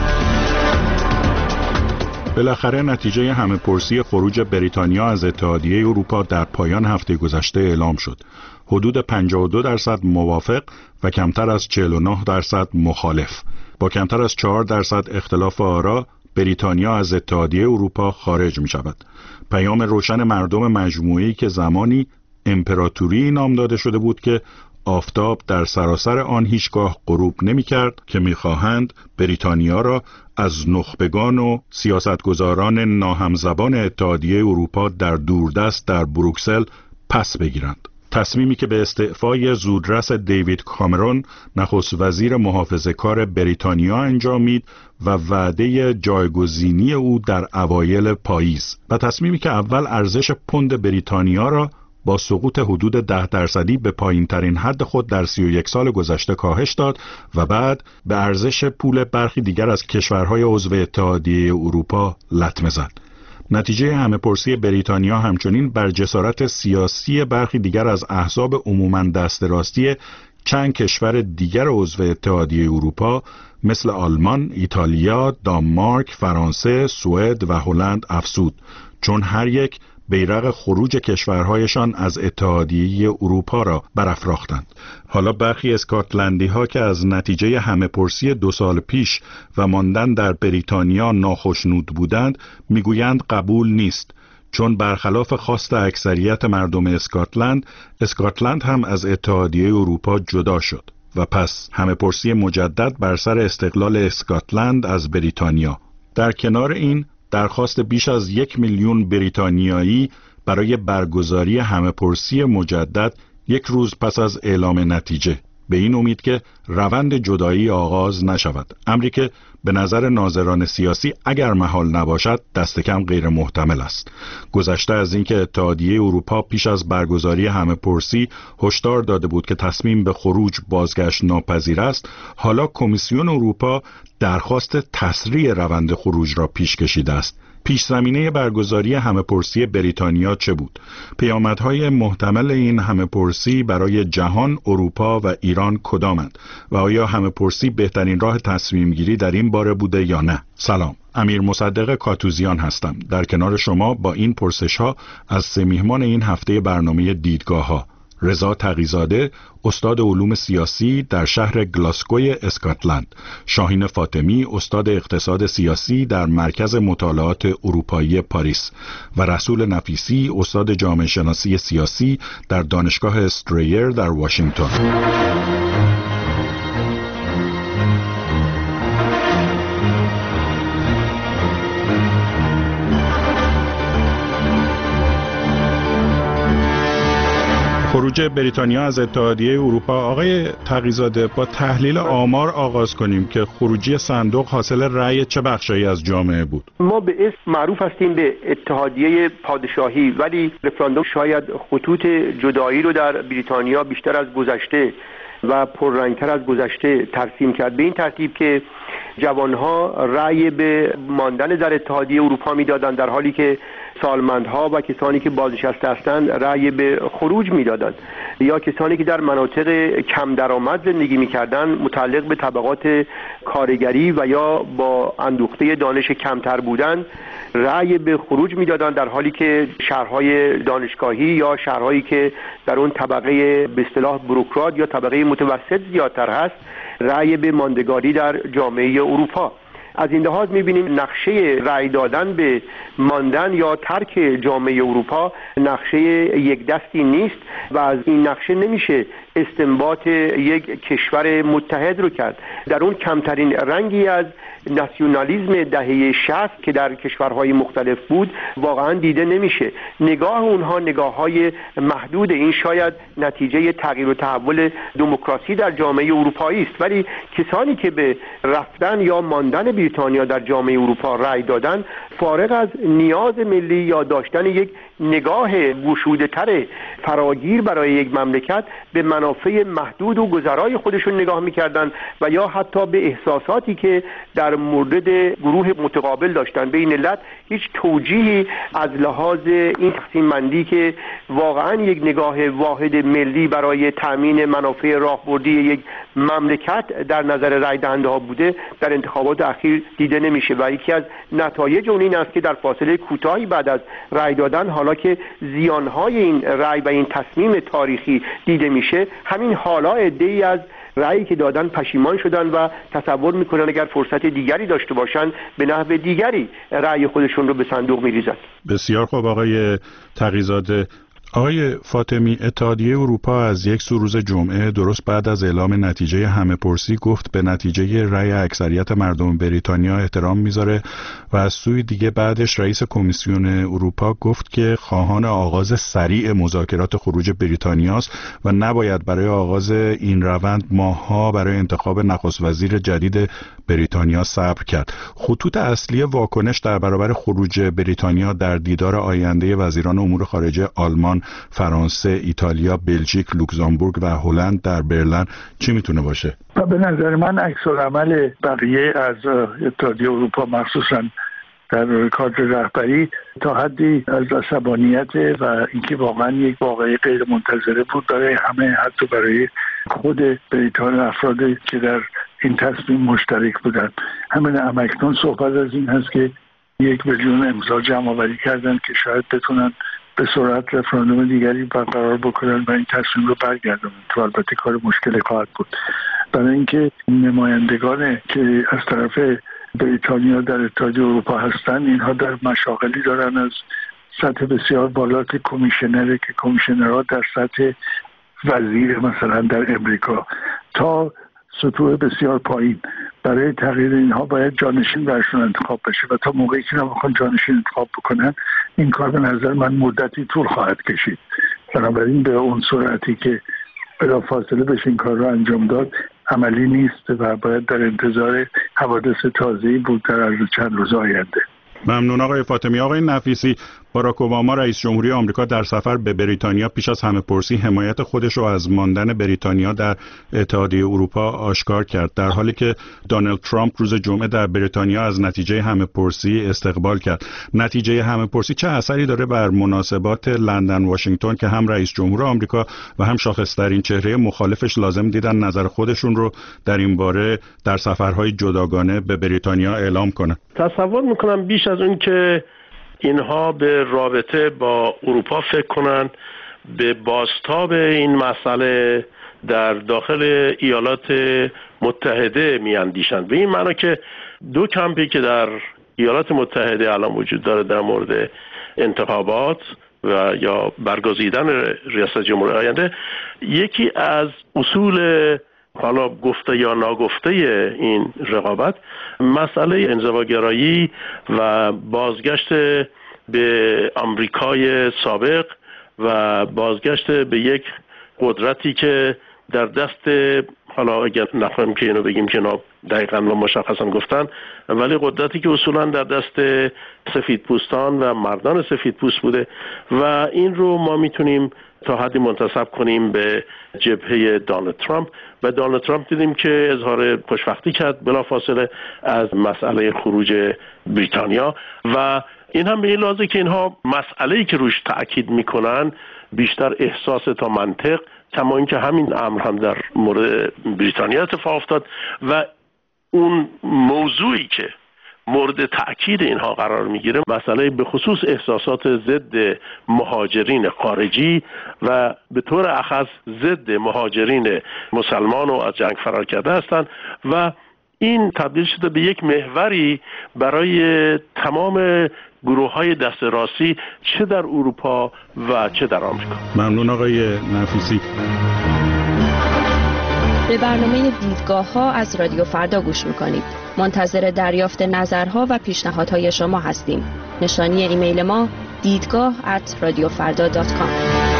بالاخره نتیجه همه‌پرسی خروج بریتانیا از اتحادیه اروپا در پایان هفته گذشته اعلام شد. حدود پنجاه و دو درصد موافق و کمتر از چهل و نه درصد مخالف. با کمتر از چهار درصد اختلاف آرا، بریتانیا از اتحادیه اروپا خارج می شود. پیام روشن مردم مجموعه‌ای که زمانی امپراتوری نام داده شده بود که آفتاب در سراسر آن هیچگاه غروب نمی کرد که می خواهند بریتانیا را از نخبگان و سیاستگزاران ناهمزبان اتحادیه اروپا در دوردست در بروکسل پس بگیرند. تصمیمی که به استعفای زودرس دیوید کامرون نخست وزیر محافظه کار بریتانیا انجامید و وعده جایگزینی او در اوایل پاییز و تصمیمی که اول ارزش پوند بریتانیا را با سقوط حدود ده درصدی به پایین ترین حد خود در سی و یک سال گذشته کاهش داد و بعد به ارزش پول برخی دیگر از کشورهای عضو اتحادیه اروپا لطمه زد. نتیجه همه‌پرسی بریتانیا همچنین بر جسارت سیاسی برخی دیگر از احزاب عموماً دست راستی چند کشور دیگر عضو اتحادیه اروپا مثل آلمان، ایتالیا، دانمارک، فرانسه، سوئد و هلند افزود، چون هر یک بیرق خروج کشورهایشان از اتحادیه اروپا را برافراختند. حالا برخی اسکاتلندی ها که از نتیجه همه‌پرسی دو سال پیش و ماندن در بریتانیا ناخشنود بودند میگویند قبول نیست، چون برخلاف خواست اکثریت مردم اسکاتلند، اسکاتلند هم از اتحادیه اروپا جدا شد و پس همه‌پرسی مجدد بر سر استقلال اسکاتلند از بریتانیا. در کنار این درخواست بیش از یک میلیون بریتانیایی برای برگزاری همه‌پرسی مجدد یک روز پس از اعلام نتیجه، به این امید که روند جدایی آغاز نشود، امری که به نظر ناظران سیاسی اگر محال نباشد دست کم غیر محتمل است. گذشته از اینکه اتحادیه اروپا پیش از برگزاری همه‌پرسی هشدار داده بود که تصمیم به خروج بازگشت ناپذیر است، حالا کمیسیون اروپا درخواست تسریع روند خروج را پیش کشیده است. پیش زمینه برگزاری همه‌پرسی بریتانیا چه بود؟ پیامدهای محتمل این همه‌پرسی برای جهان، اروپا و ایران کدامند؟ و آیا همه‌پرسی بهترین راه تصمیم گیری در این باره بوده یا نه؟ سلام، امیر مصدق کاتوزیان هستم. در کنار شما با این پرسش ها از سه میهمان این هفته برنامه دیدگاه ها: رضا تقی‌زاده، استاد علوم سیاسی در شهر گلاسگوی اسکاتلند، شاهین فاطمی، استاد اقتصاد سیاسی در مرکز مطالعات اروپایی پاریس و رسول نفیسی، استاد جامعه شناسی سیاسی در دانشگاه استریر در واشنگتن. خروج بریتانیا از اتحادیه اروپا. آقای تقی‌زاده، با تحلیل آمار آغاز کنیم که خروجی صندوق حاصل رأی چه بخشایی از جامعه بود؟ ما به اسم معروف هستیم به اتحادیه پادشاهی، ولی رفراندوم شاید خطوط جدایی رو در بریتانیا بیشتر از گذشته و پررنگتر از گذشته ترسیم کرد، به این ترتیب که جوانها رأی به ماندن در اتحادیه اروپا میدادند، در حالی که سالمندها و کسانی که بازنشسته هستند رأی به خروج میدادند، یا کسانی که در مناطق کم درآمد زندگی میکردند متعلق به طبقات کارگری و یا با اندوخته دانش کمتر بودند رأی به خروج میدادند، در حالی که شهرهای دانشگاهی یا شهرهایی که در اون طبقه به اصطلاح بوروکرات یا طبقه متوسط زیادتر هست رأی به ماندگاری در جامعه اروپا. از این لحاظ می‌بینیم نقشه رأی دادن به ماندن یا ترک جامعه اروپا نقشه یک دستی نیست و از این نقشه نمیشه استنباط یک کشور متحد رو کرد. در اون کمترین رنگی از ناسیونالیسم دهه شصت که در کشورهای مختلف بود واقعا دیده نمیشه. نگاه اونها نگاه‌های محدود، این شاید نتیجه تغییر و تحول دموکراسی در جامعه اروپایی است، ولی کسانی که به رفتن یا ماندن بریتانیا در جامعه اروپا رأی دادن فارغ از نیاز ملی یا داشتن یک نگاه گشوده‌تر فراگیر برای یک مملکت به منافع محدود و گذرای خودشون نگاه می‌کردند و یا حتی به احساساتی که در مورد گروه متقابل داشتن به این علت هیچ توجیهی از لحاظ این تقسیم بندی که واقعا یک نگاه واحد ملی برای تامین منافع راهبردی یک مملکت در نظر رای دهنده ها بوده در انتخابات اخیر دیده نمیشه و یکی از نتایج اون این است که در فاصله کوتاهی بعد از رای دادن، حالا که زیانهای این رای و این تصمیم تاریخی دیده میشه، همین حالا عده‌ای از رأیی که دادن پشیمان شدن و تصور میکنن اگر فرصت دیگری داشته باشن به نحو دیگری رأی خودشون رو به صندوق میریزن. بسیار خوب آقای تقی‌زاده. آقای فاطمی، اتحادیه اروپا از یک سو روز جمعه درست بعد از اعلام نتیجه همه‌پرسی گفت به نتیجه رأی اکثریت مردم بریتانیا احترام میذاره و از سوی دیگه بعدش رئیس کمیسیون اروپا گفت که خواهان آغاز سریع مذاکرات خروج بریتانیاست و نباید برای آغاز این روند ماه‌ها برای انتخاب نخست وزیر جدید بریتانیا صبر کرد. خطوط اصلی واکنش در برابر خروج بریتانیا در دیدار آینده وزیران امور خارجه آلمان، فرانسه، ایتالیا، بلژیک، لوکزامبورگ و هلند در برلین چی میتونه باشه؟ و به نظر من عکس العمل بقیه از اتحادیه اروپا مخصوصا در کادر رهبری تا حدی از عصبانیت و اینکه واقعا یک واقعه غیر منتظره بود برای همه، حتی برای خود بریتانیا، افرادی که در این تصمیم مشترک بودند. همین همکنون صحبت از این هست که یک میلیون امضا جمع آوری کردن که شاید بتونن به سرعت رفراندوم دیگری برقرار بکنن و این تصمیم رو برگردونن. تو البته کار مشکلی خواهد بود، برای اینکه نمایندگان که از طرف بریتانیا در اتحادیه اروپا هستن اینها در مشاغلی دارن از سطح بسیار بالا که کمیشنره که کمیشنرها در سطح وزیر مثلا در امریکا تا سطوح بسیار پایین. برای تغییر اینها باید جانشین برشون انتخاب بشه و تا موقعی که نمیخوان جانشین انتخاب بکنن این کار به نظر من مدتی طول خواهد کشید. بنابراین به اون سرعتی که بلافاصله بشه این کار رو انجام داد عملی نیست و باید در انتظار حوادث تازه‌ای بود در عرض چند روز آینده. ممنون آقای فاطمی. آقای نفیسی، باراک اوباما رئیس جمهوری آمریکا در سفر به بریتانیا پیش از همه‌پرسی حمایت خودش رو از ماندن بریتانیا در اتحادیه اروپا آشکار کرد، در حالی که دونالد ترامپ روز جمعه در بریتانیا از نتیجه همه‌پرسی استقبال کرد. نتیجه همه‌پرسی چه اثری داره بر مناسبات لندن واشنگتن که هم رئیس جمهور آمریکا و هم شاخص‌ترین چهره مخالفش لازم دیدن نظر خودشون رو در این باره در سفرهای جداگانه به بریتانیا اعلام کنن؟ تصور میکنم بیش از اون که اینها به رابطه با اروپا فکر کنن، به بازتاب این مسئله در داخل ایالات متحده میاندیشند. به این معنی که دو کمپی که در ایالات متحده الان وجود داره در مورد انتخابات و یا برگزیدن ریاست جمهوری آینده، یکی از اصول حالا گفته یا ناگفته این رقابت مسئله انزواگرایی و بازگشت به آمریکای سابق و بازگشت به یک قدرتی که در دست، حالا اگر نخواهیم که اینو بگیم که اینا دقیقاً و مشخصاً گفتن، ولی قدرتی که اصولاً در دست سفیدپوستان و مردان سفیدپوست بوده و این رو ما میتونیم تا حدی منتسب کنیم به جبهه دونالد ترامپ و دونالد ترامپ دیدیم که اظهار خوشبختی کرد بلافاصله از مسئله خروج بریتانیا و این هم به این لحاظه که اینها مسئله‌ای که روش تأکید میکنن بیشتر احساس تا منطق، کما اینکه همین امر هم در مورد بریتانیا اتفاق افتاد و اون موضوعی که مورد تأکید اینها قرار میگیره مسئله به خصوص احساسات ضد مهاجرین خارجی و به طور اخص ضد مهاجرین مسلمان و از جنگ فرار کرده هستند و این تبدیل شده به یک محوری برای تمام گروه‌های دست راستی چه در اروپا و چه در آمریکا. ممنون آقای نفیسی. به برنامه دیدگاه ها از رادیو فردا گوش میکنید. منتظر دریافت نظرها و پیشنهادهای شما هستیم. نشانی ایمیل ما دیدگاه ات رادیو فردا دات کام.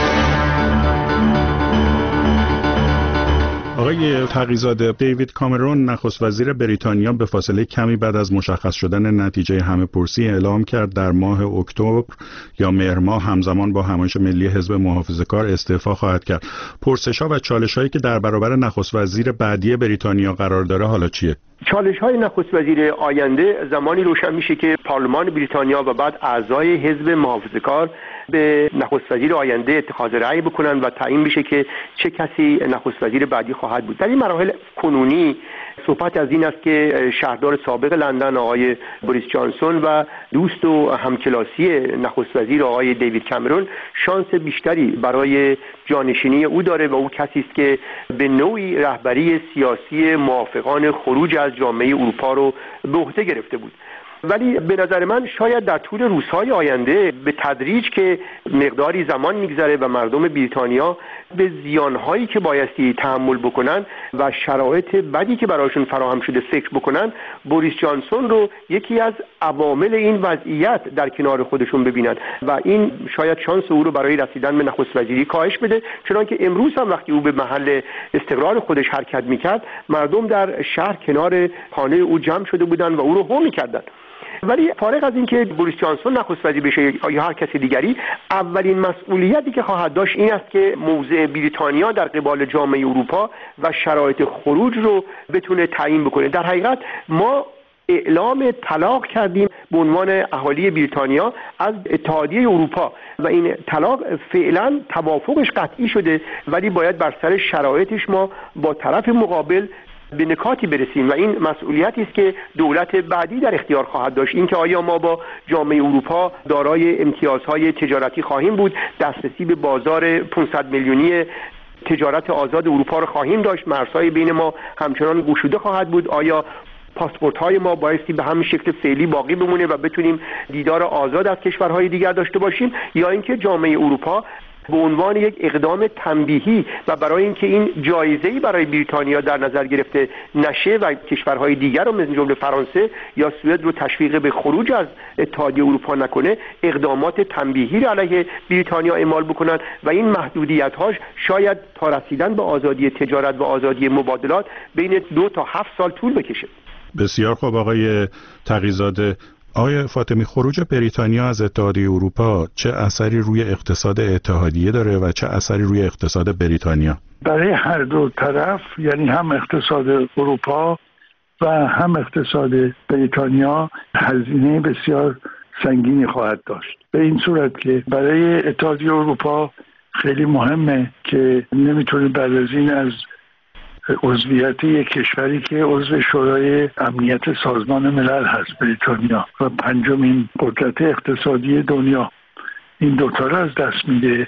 آقای تقی‌زاده، دیوید کامرون نخست وزیر بریتانیا به فاصله کمی بعد از مشخص شدن نتیجه همه‌پرسی اعلام کرد در ماه اکتبر یا مهر ماه همزمان با همایش ملی حزب محافظه‌کار استعفا خواهد کرد. پرسش‌ها و چالش‌هایی که در برابر نخست وزیر بعدی بریتانیا قرار داره حالا چیه؟ چالش های نخست وزیر آینده زمانی روشن میشه که پارلمان بریتانیا و بعد اعضای حزب محافظه‌کار به نخست وزیر آینده اتخاذ رأی بکنن و تعیین بشه که چه کسی نخست وزیر بعدی خواهد بود. در این مراحل کنونی صحبت از این است که شهردار سابق لندن آقای بوریس جانسون و دوست و همکلاسی نخست وزیر آقای دیوید کامرون شانس بیشتری برای جانشینی او داره و او کسی است که به نوعی رهبری سیاسی موافقان خروج از جامعه اروپا رو به عهده گرفته بود. ولی به نظر من شاید در طول روزهای آینده به تدریج که مقداری زمان میگذره و مردم بریتانیا به زیانهایی که بایستی تحمل بکنن و شرایط بدی که برایشون فراهم شده فکر بکنن، بوریس جانسون رو یکی از عوامل این وضعیت در کنار خودشون ببینن و این شاید شانس او رو برای رسیدن به نخست وزیری کاهش بده، چنانکه امروز هم وقتی او به محل استقرار خودش حرکت میکرد مردم در شهر کنار خانه او جمع شده بودن و او رو هو میکردن. ولی فارغ از اینکه بوریس جانسون نخست وزیر بشه یا هر کسی دیگری، اولین مسئولیتی که خواهد داشت این است که موضع بریتانیا در قبال جامعه اروپا و شرایط خروج رو بتونه تعیین بکنه. در حقیقت ما اعلام طلاق کردیم به عنوان اهالی بریتانیا از اتحادیه اروپا و این طلاق فعلا توافقش قطعی شده، ولی باید بر سر شرایطش ما با طرف مقابل به نکاتی برسیم و این مسئولیتی است که دولت بعدی در اختیار خواهد داشت. اینکه آیا ما با جامعه اروپا دارای امتیازهای تجارتی خواهیم بود، دسترسی به بازار پانصد میلیونی تجارت آزاد اروپا رو خواهیم داشت، مرزهای بین ما همچنان گشوده خواهد بود، آیا پاسپورت های ما بایستی به همین شکل فعلی باقی بمونه و بتونیم دیدار آزاد از کشورهای دیگر داشته باشیم، یا اینکه جامعه اروپا به عنوان یک اقدام تنبیهی و برای اینکه این جایزه‌ای برای بریتانیا در نظر گرفته نشه و کشورهای دیگر رو مثل جمله فرانسه یا سوئد رو تشویق به خروج از اتحادیه اروپا نکنه، اقدامات تنبیهی را علیه بریتانیا اعمال بکنن و این محدودیت‌هاش شاید تا رسیدن به آزادی تجارت و آزادی مبادلات بین دو تا هفت سال طول بکشه. بسیار خوب آقای تقی‌زاده. آقای فاطمی، خروج بریتانیا از اتحادیه اروپا چه اثری روی اقتصاد اتحادیه داره و چه اثری روی اقتصاد بریتانیا؟ برای هر دو طرف، یعنی هم اقتصاد اروپا و هم اقتصاد بریتانیا، هزینه بسیار سنگینی خواهد داشت، به این صورت که برای اتحادیه اروپا خیلی مهمه که نمیتونه بعد از این از عضویت یک کشوری که عضو شورای امنیت سازمان ملل هست، بریتانیا، و پنجمین قدرت اقتصادی دنیا، این دوتا را از دست میده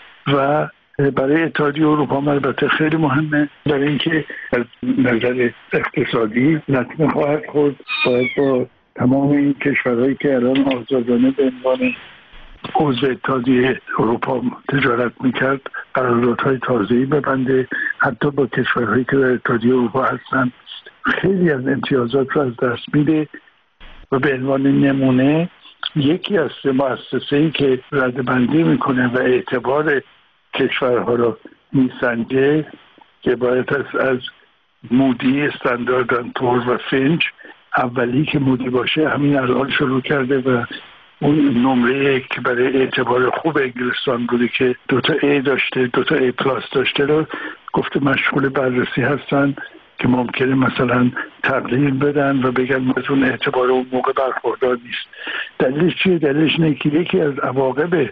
و برای اتحادیه اروپا البته خیلی مهمه برای اینکه از نظر اقتصادی لطمه خواهد خورد. باید با تمام این کشورهایی که الان آزادانه به عنوان عضو اتحادیه اروپا تجارت میکرد قراردادهای تازه‌ای ببنده، حتی با کشورهایی که در اتحادیه اروپا هستن خیلی از امتیازات رو از دست میده و به عنوان نمونه یکی از سه مؤسسه‌ای که ردبندی میکنه و اعتبار کشورها رو میسنجه که باید از, از مودی، استاندارد اند پور و فینچ، اولی که مودی باشه همین الان شروع کرده و اون نمره که برای اعتبار خوب انگلستان بوده که دوتا A داشته، دوتا A پلاس داشته رو گفته مشغول بررسی هستن که ممکنه مثلا تقلیل بدن و بگن مثلا اعتبار اون موقع برخوردار نیست. دلیلش چیه؟ دلیلش اینه که یکی از عواقب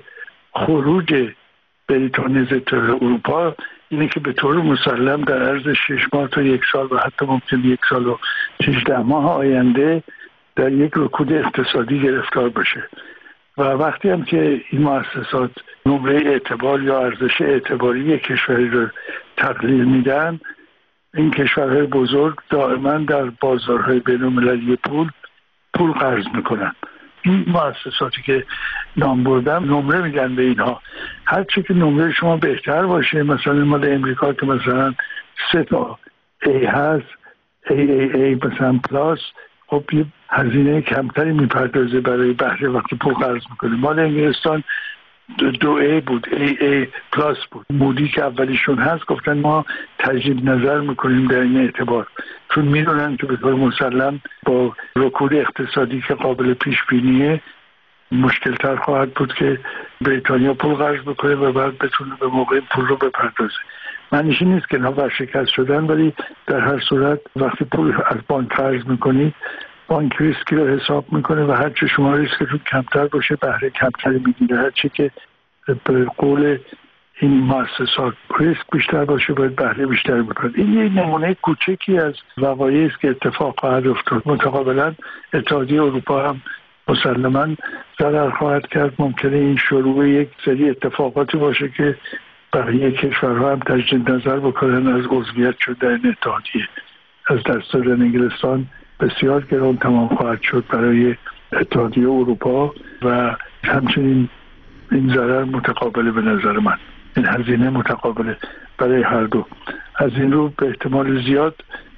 خروج بریتانیا از اتحادیه اروپا اینه که به طور مسلم در عرض شش ماه تا یک سال و حتی ممکن یک سال و شانزده ماه آینده در یک رکود اقتصادی گرفتار بشه و وقتی هم که این مؤسسات نمره اعتبار یا ارزش اعتباری کشوری رو تقلیل میدن، این کشورهای بزرگ دائما در بازارهای بین‌المللی پول پول قرض میکنن. این مؤسساتی که نام بردم نمره میدن به اینها. هر چی که نمره شما بهتر باشه، مثلا مال امریکا که مثلا سه تا A هست، A A A مثلا پلاس، خب یه هزینه کمتری میپردازه برای بهره وقتی پول قرض میکنه. مال انگلستان دو A بود، A A پلاس بود. مودی که اولیشون هست گفتن ما تجدید نظر میکنیم در این اعتبار، چون میدونن که به طور مسلم با رکود اقتصادی که قابل پیش بینیه مشکل تر خواهد بود که بریتانیا پول قرض بکنه و بعد بتونه به موقع پول رو بپردازه. معنیش نیست که اینا ورشکست شدن، ولی در هر صورت وقتی پول از بانک قرض میکنید، بانک ریسکی رو حساب میکنه و هرچه شما ریسکتون کمتر باشه بهره کمتری میگیره. هرچی که به قول این مؤسسات ریسک بیشتر باشه باید بهره بیشتر بکنه. این یه نمونه کوچکی از وقایعی است که اتفاق خواهد افتاد. متقابلا اتحادیه اروپا هم مسلماً ضرر خواهد کرد. ممکنه این شروع یک سری اتفاقاتی باشه که بقیه کشورها هم تجدید نظر بکنن از عضویت شدن این اتحادیه. از دست دادن انگلستان بسیار گران تمام خواهد شد برای اتحادیه اروپا و همچنین این ضرر متقابله به نظر من، این هزینه متقابله برای هر دو. از این رو به احتمال زیاد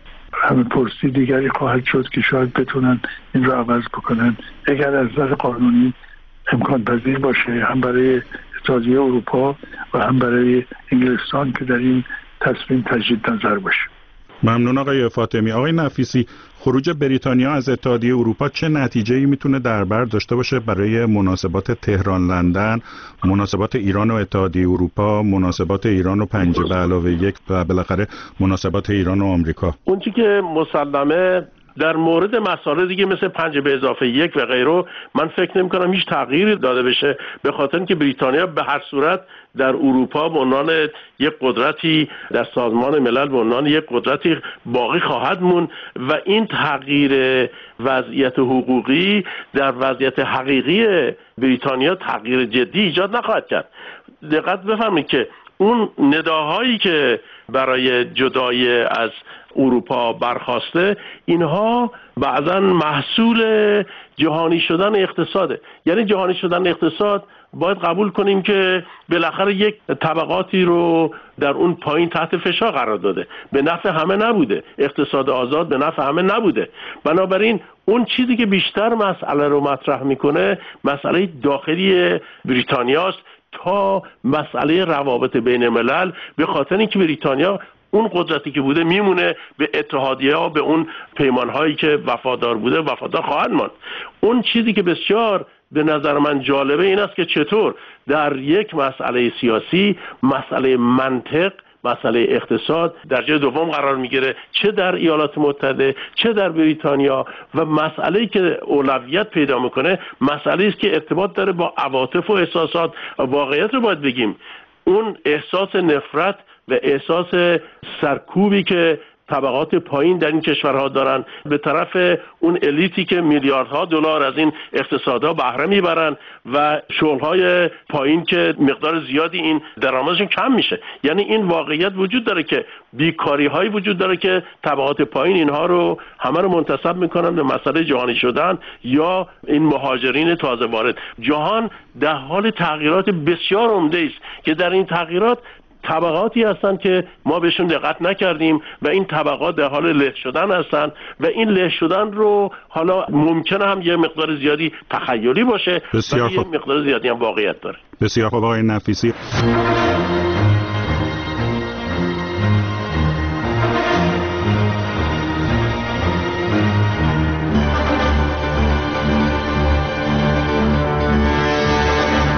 همه پرسی دیگری خواهد شد که شاید بتونن این رو عوض بکنن اگر از نظر قانونی امکان پذیر باشه، هم برای اتحادیه اروپا و هم برای انگلستان که در این تصمیم تجدید نظر باشه. ممنون آقای فاطمی. آقای نفیسی، خروج بریتانیا از اتحادیه اروپا چه نتیجه‌ای میتونه در بر داشته باشه برای مناسبات تهران لندن، مناسبات ایران و اتحادیه اروپا، مناسبات ایران و پنج به علاوه یک و بالاخره مناسبات ایران و آمریکا؟ اون چیزی که مسلمه در مورد مسائل دیگه مثل پنج به اضافه یک و غیره من فکر نمی کنم هیچ تغییری داده بشه، به خاطر اینکه بریتانیا به هر صورت در اروپا به عنوان یک قدرتی در سازمان ملل به عنوان یک قدرتی باقی خواهد موند و این تغییر وضعیت حقوقی در وضعیت حقیقی بریتانیا تغییر جدی ایجاد نخواهد کرد. دقت بفرمایید که اون نداهایی که برای جدایی از اروپا برخواسته، اینها بعضا محصول جهانی شدن اقتصاده. یعنی جهانی شدن اقتصاد باید قبول کنیم که بالاخره یک طبقاتی رو در اون پایین تحت فشار قرار داده، به نفع همه نبوده، اقتصاد آزاد به نفع همه نبوده. بنابراین اون چیزی که بیشتر مسئله رو مطرح میکنه مسئله داخلی بریتانیاست تا مسئله روابط بین الملل، به خاطر اینکه بریتانیا اون قدرتی که بوده میمونه، به اتحادیه ها، به اون پیمان هایی که وفادار بوده وفادار خواهد ماند. اون چیزی که بسیار به نظر من جالبه این است که چطور در یک مسئله سیاسی، مسئله منطق، مسئله اقتصاد در جای دوم قرار میگیره، چه در ایالات متحده چه در بریتانیا، و مسئله‌ای که اولویت پیدا میکنه مسئله است که ارتباط داره با عواطف و احساسات. واقعیت رو باید بگیم، اون احساس نفرت و احساس سرکوبی که طبقات پایین در این کشورها دارن به طرف اون الیتی که میلیاردها دلار از این اقتصادها بهره میبرن و شغلهای پایین که مقدار زیادی این درآمدشون کم میشه. یعنی این واقعیت وجود داره که بیکاری هایی وجود داره که طبقات پایین اینها رو همه رو منتسب میکنن به مسئله جهانی شدن یا این مهاجرین تازه وارد. جهان در حال تغییرات بسیار عمده است که در این تغییرات طبقاتی هستند که ما بهشون دقت نکردیم و این طبقات در حال له شدن هستند و این له شدن رو حالا ممکنه هم یه مقدار زیادی تخیلی باشه و یه مقدار زیادی هم واقعیت داره. بسیار خوب آقای نفیسی. آقای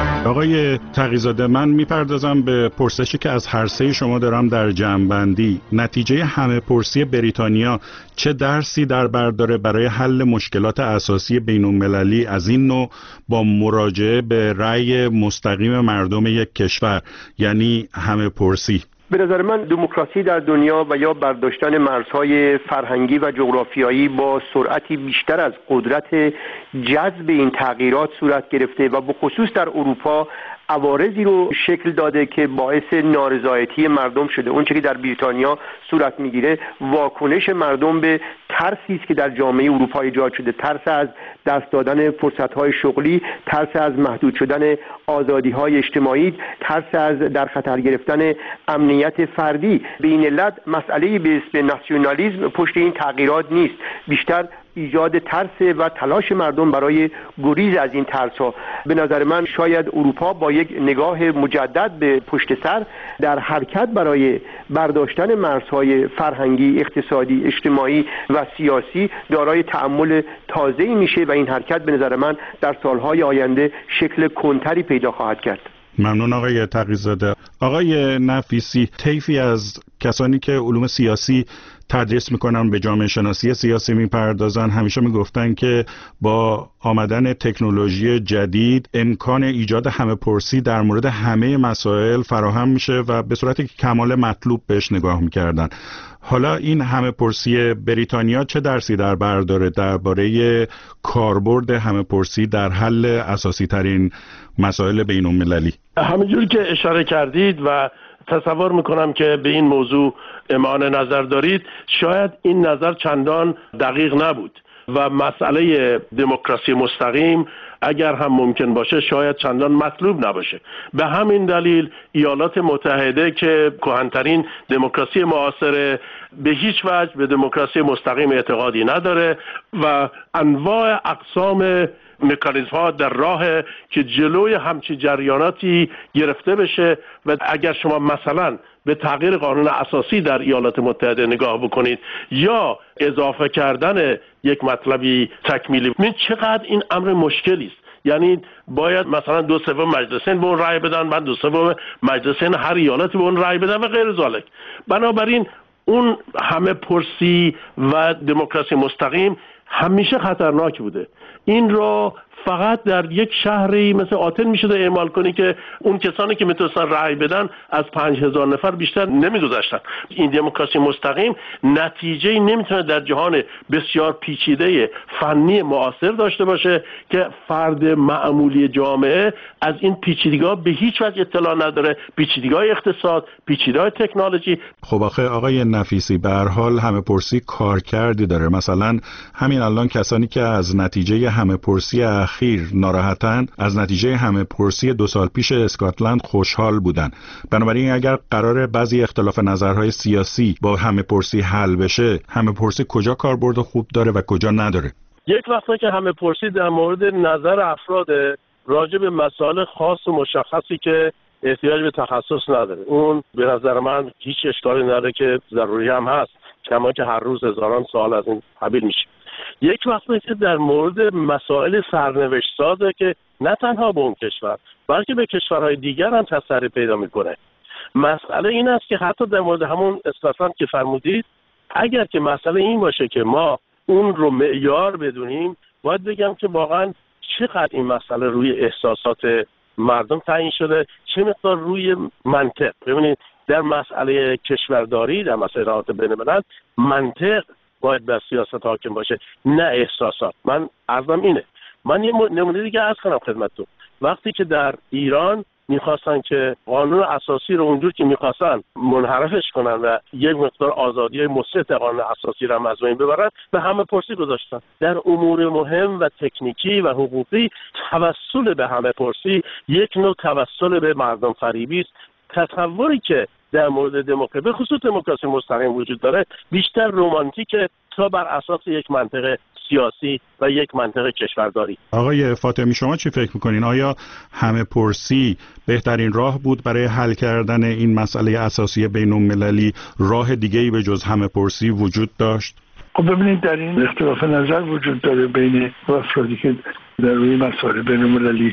آقای تقی‌زاده، من میپردازم به پرسشی که از هر سه شما دارم در جمع‌بندی. نتیجه همه پرسی بریتانیا چه درسی در بر داره برای حل مشکلات اساسی بین‌المللی از این نوع با مراجعه به رأی مستقیم مردم یک کشور، یعنی همه پرسی؟ به نظر من دموکراسی در دنیا و یا برداشتن مرزهای فرهنگی و جغرافیایی با سرعتی بیشتر از قدرت جذب این تغییرات صورت گرفته و به خصوص در اروپا عوارضی رو شکل داده که باعث نارضایتی مردم شده. اون چیزی که در بریتانیا صورت میگیره واکنش مردم به ترسی است که در جامعه اروپا ایجاد شده، ترس از دست دادن فرصت‌های شغلی، ترس از محدود شدن آزادی‌های اجتماعی، ترس از در خطر گرفتن امنیت فردی. به این علت مسئله به اسم ناسیونالیسم پشت این تغییرات نیست، بیشتر ایجاد ترس و تلاش مردم برای گریز از این ترس‌ها. به نظر من شاید اروپا با یک نگاه مجدد به پشت سر در حرکت برای برداشتن مرزهای فرهنگی، اقتصادی، اجتماعی و سیاسی دارای تأمل تازه‌ای میشه و این حرکت به نظر من در سالهای آینده شکل کنتری پیدا خواهد کرد. ممنون آقای تقی‌زاده. آقای نفیسی، طیفی از کسانی که علوم سیاسی تدریس میکنن، به جامعه شناسی سیاسی میپردازن، همیشه میگفتن که با آمدن تکنولوژی جدید امکان ایجاد همه پرسی در مورد همه مسائل فراهم میشه و به صورتی که کمال مطلوب بهش نگاه میکردن. حالا این همه پرسی بریتانیا چه درسی در بر داره درباره کاربرد همه پرسی در حل اساسی ترین مسائل بین المللی؟ همونجوری که اشاره کردید و تصور میکنم که به این موضوع امان نظر دارید، شاید این نظر چندان دقیق نبود و مسئله دموکراسی مستقیم اگر هم ممکن باشه شاید چندان مطلوب نباشه. به همین دلیل ایالات متحده که کهن‌ترین دموکراسی معاصر به هیچ وجه به دموکراسی مستقیم اعتقادی نداره و انواع اقسام مکانیزم ها در راه که جلوی همچی جریاناتی گرفته بشه. و اگر شما مثلا به تغییر قانون اساسی در ایالات متحده نگاه بکنید یا اضافه کردن یک مطلبی تکمیلی، ببینید چقدر این امر مشکلی است. یعنی باید مثلا دو سوم مجلسین به اون رأی بدن، بعد دو سوم مجلسین هر ایالتی به اون رأی بدن و غیر ذالک. بنابراین اون همه پرسی و دموکراسی مستقیم همیشه خطرناک بوده. این رو فقط در یک شهری مثل آتن میشده اعمال کنی که اون کسانی که میتونستن رأی بدن از پنج هزار نفر بیشتر نمیگذاشتن. این دموکراسی مستقیم نتیجه نمیتونه در جهان بسیار پیچیده فنی معاصر داشته باشه که فرد معمولی جامعه از این پیچیدگی‌ها به هیچ وجه اطلاع نداره، پیچیدگی‌های اقتصاد، پیچیدگی‌های تکنولوژی. خب آخه آقای نفیسی، به هر حال همه پرسی کارکردی داره. مثلا همین الان کسانی که از نتیجه همه پرسی اخیر ناراحتن از نتیجه همه پرسی دو سال پیش اسکاتلند خوشحال بودن. بنابراین اگر قرار بعضی اختلاف نظرهای سیاسی با همه پرسی حل بشه، همه پرسی کجا کاربرد خوب داره و کجا نداره؟ یک وقتی که همه پرسی در مورد نظر افراد راجع به مسائل خاص و مشخصی که احتیاج به تخصص نداره، اون به نظر من هیچ اشکالی نداره که ضروری هم هست، کما که هر روز هزاران سوال از این قبیل میشه. یک وقتی که در مورد مسائل سرنوشت سازه که نه تنها به اون کشور بلکه به کشورهای دیگر هم تأثیر پیدا میکنه. مسئله این است که حتی در مورد همون اسکاتلند که فرمودید، اگر که مسئله این باشه که ما اون رو معیار بدونیم، باید بگم که واقعا چقدر این مسئله روی احساسات مردم تعیین شده، چه مقدار روی منطق. ببینید در مسئله کشورداری، در مسئله روابط بین الملل، منطق باید بر سیاست حاکم باشه نه احساسات. من عرضم اینه. من یه نمونه دیگه عرض کنم خدمتتون. وقتی که در ایران میخواستن که قانون اساسی رو اونجور که میخواستن منحرفش کنن و یک مقدار آزادی مسطح قانون اساسی رو از بین ببرن، به همه پرسی گذاشتن. در امور مهم و تکنیکی و حقوقی توسل به همه پرسی یک نوع توسل به مردم فریبی است. تصوری که در مورد دموکراسی به خصوص دموکراسی مستقیم وجود داره بیشتر رمانتیکه تا بر اساس یک منطق سیاسی و یک منطق کشورداری. آقای فاطمی، شما چی فکر میکنین؟ آیا همه پرسی بهترین راه بود برای حل کردن این مسئله اساسی بین المللی؟ راه دیگه‌ای به جز همه پرسی وجود داشت؟ خب ببینید، در این اختلاف نظر وجود داره بین افرادی که در روی مسائل بین المللی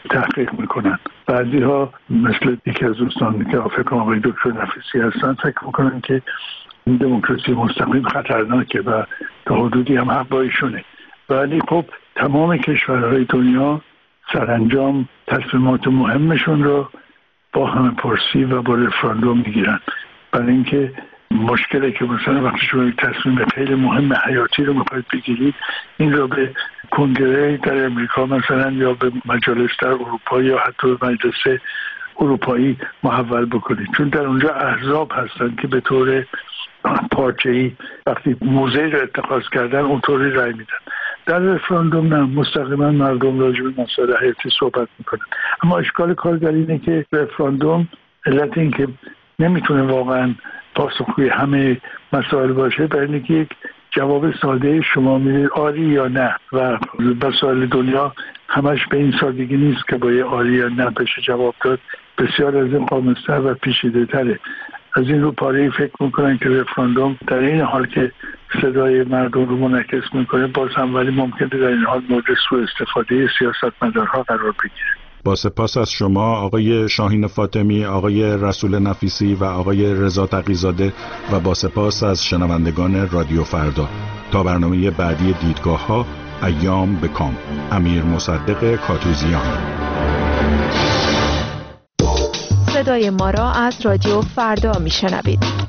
تحقیق میکنن. بعضی ها مثل یکی از دوستان که فکر کنم آقای دکتر نفیسی هستن فکر میکنن که این دموکراسی مستقیم خطرناکه و تا حدودی هم حق با ایشونه. ولی خب تمام کشورهای دنیا سرانجام تصمیمات مهمشون رو با همه پرسی و با رفراندوم میگیرن، برای اینکه مشکلی که مثلا وقتی شما یک تصمیم خیلی مهم حیاتی رو میخواید بگیرید، این رو به کنگره در امریکا مثلا یا به مجالس در اروپا یا حتی به مجلس اروپایی محول بکنید، چون در اونجا احزاب هستن که به طور پارچه‌ای وقتی موضعی رو اتخاذ کردن اونطوری رای میدن. در رفراندوم نه، مستقیما مردم راجع به مسائل حیاتی صحبت میکنن. اما اشکال کار در اینه که رفراندوم علت این که نمیتونه واقعا پاسخگوی همه مسائل باشه، برای اینکه یک جواب ساده شما میدید آری یا نه و مسائل دنیا همش به این سادگی نیست که با یه آری یا نه بشه جواب داد، بسیار از این قامزتر و پیچیده تره. از این رو پاره فکر میکنن که رفراندوم در این حال که صدای مردم رو منعکس میکنه باز هم ولی ممکنه در این حال مورد سوء استفاده سیاستمدارها قرار بگیره. با سپاس از شما آقای شاهین فاطمی، آقای رسول نفیسی و آقای رضا تقی‌زاده و با سپاس از شنوندگان رادیو فردا. تا برنامه بعدی دیدگاه ها، ایام بکام. امیر مصدق کاتوزیان. صدای ما را از رادیو فردا میشنوید.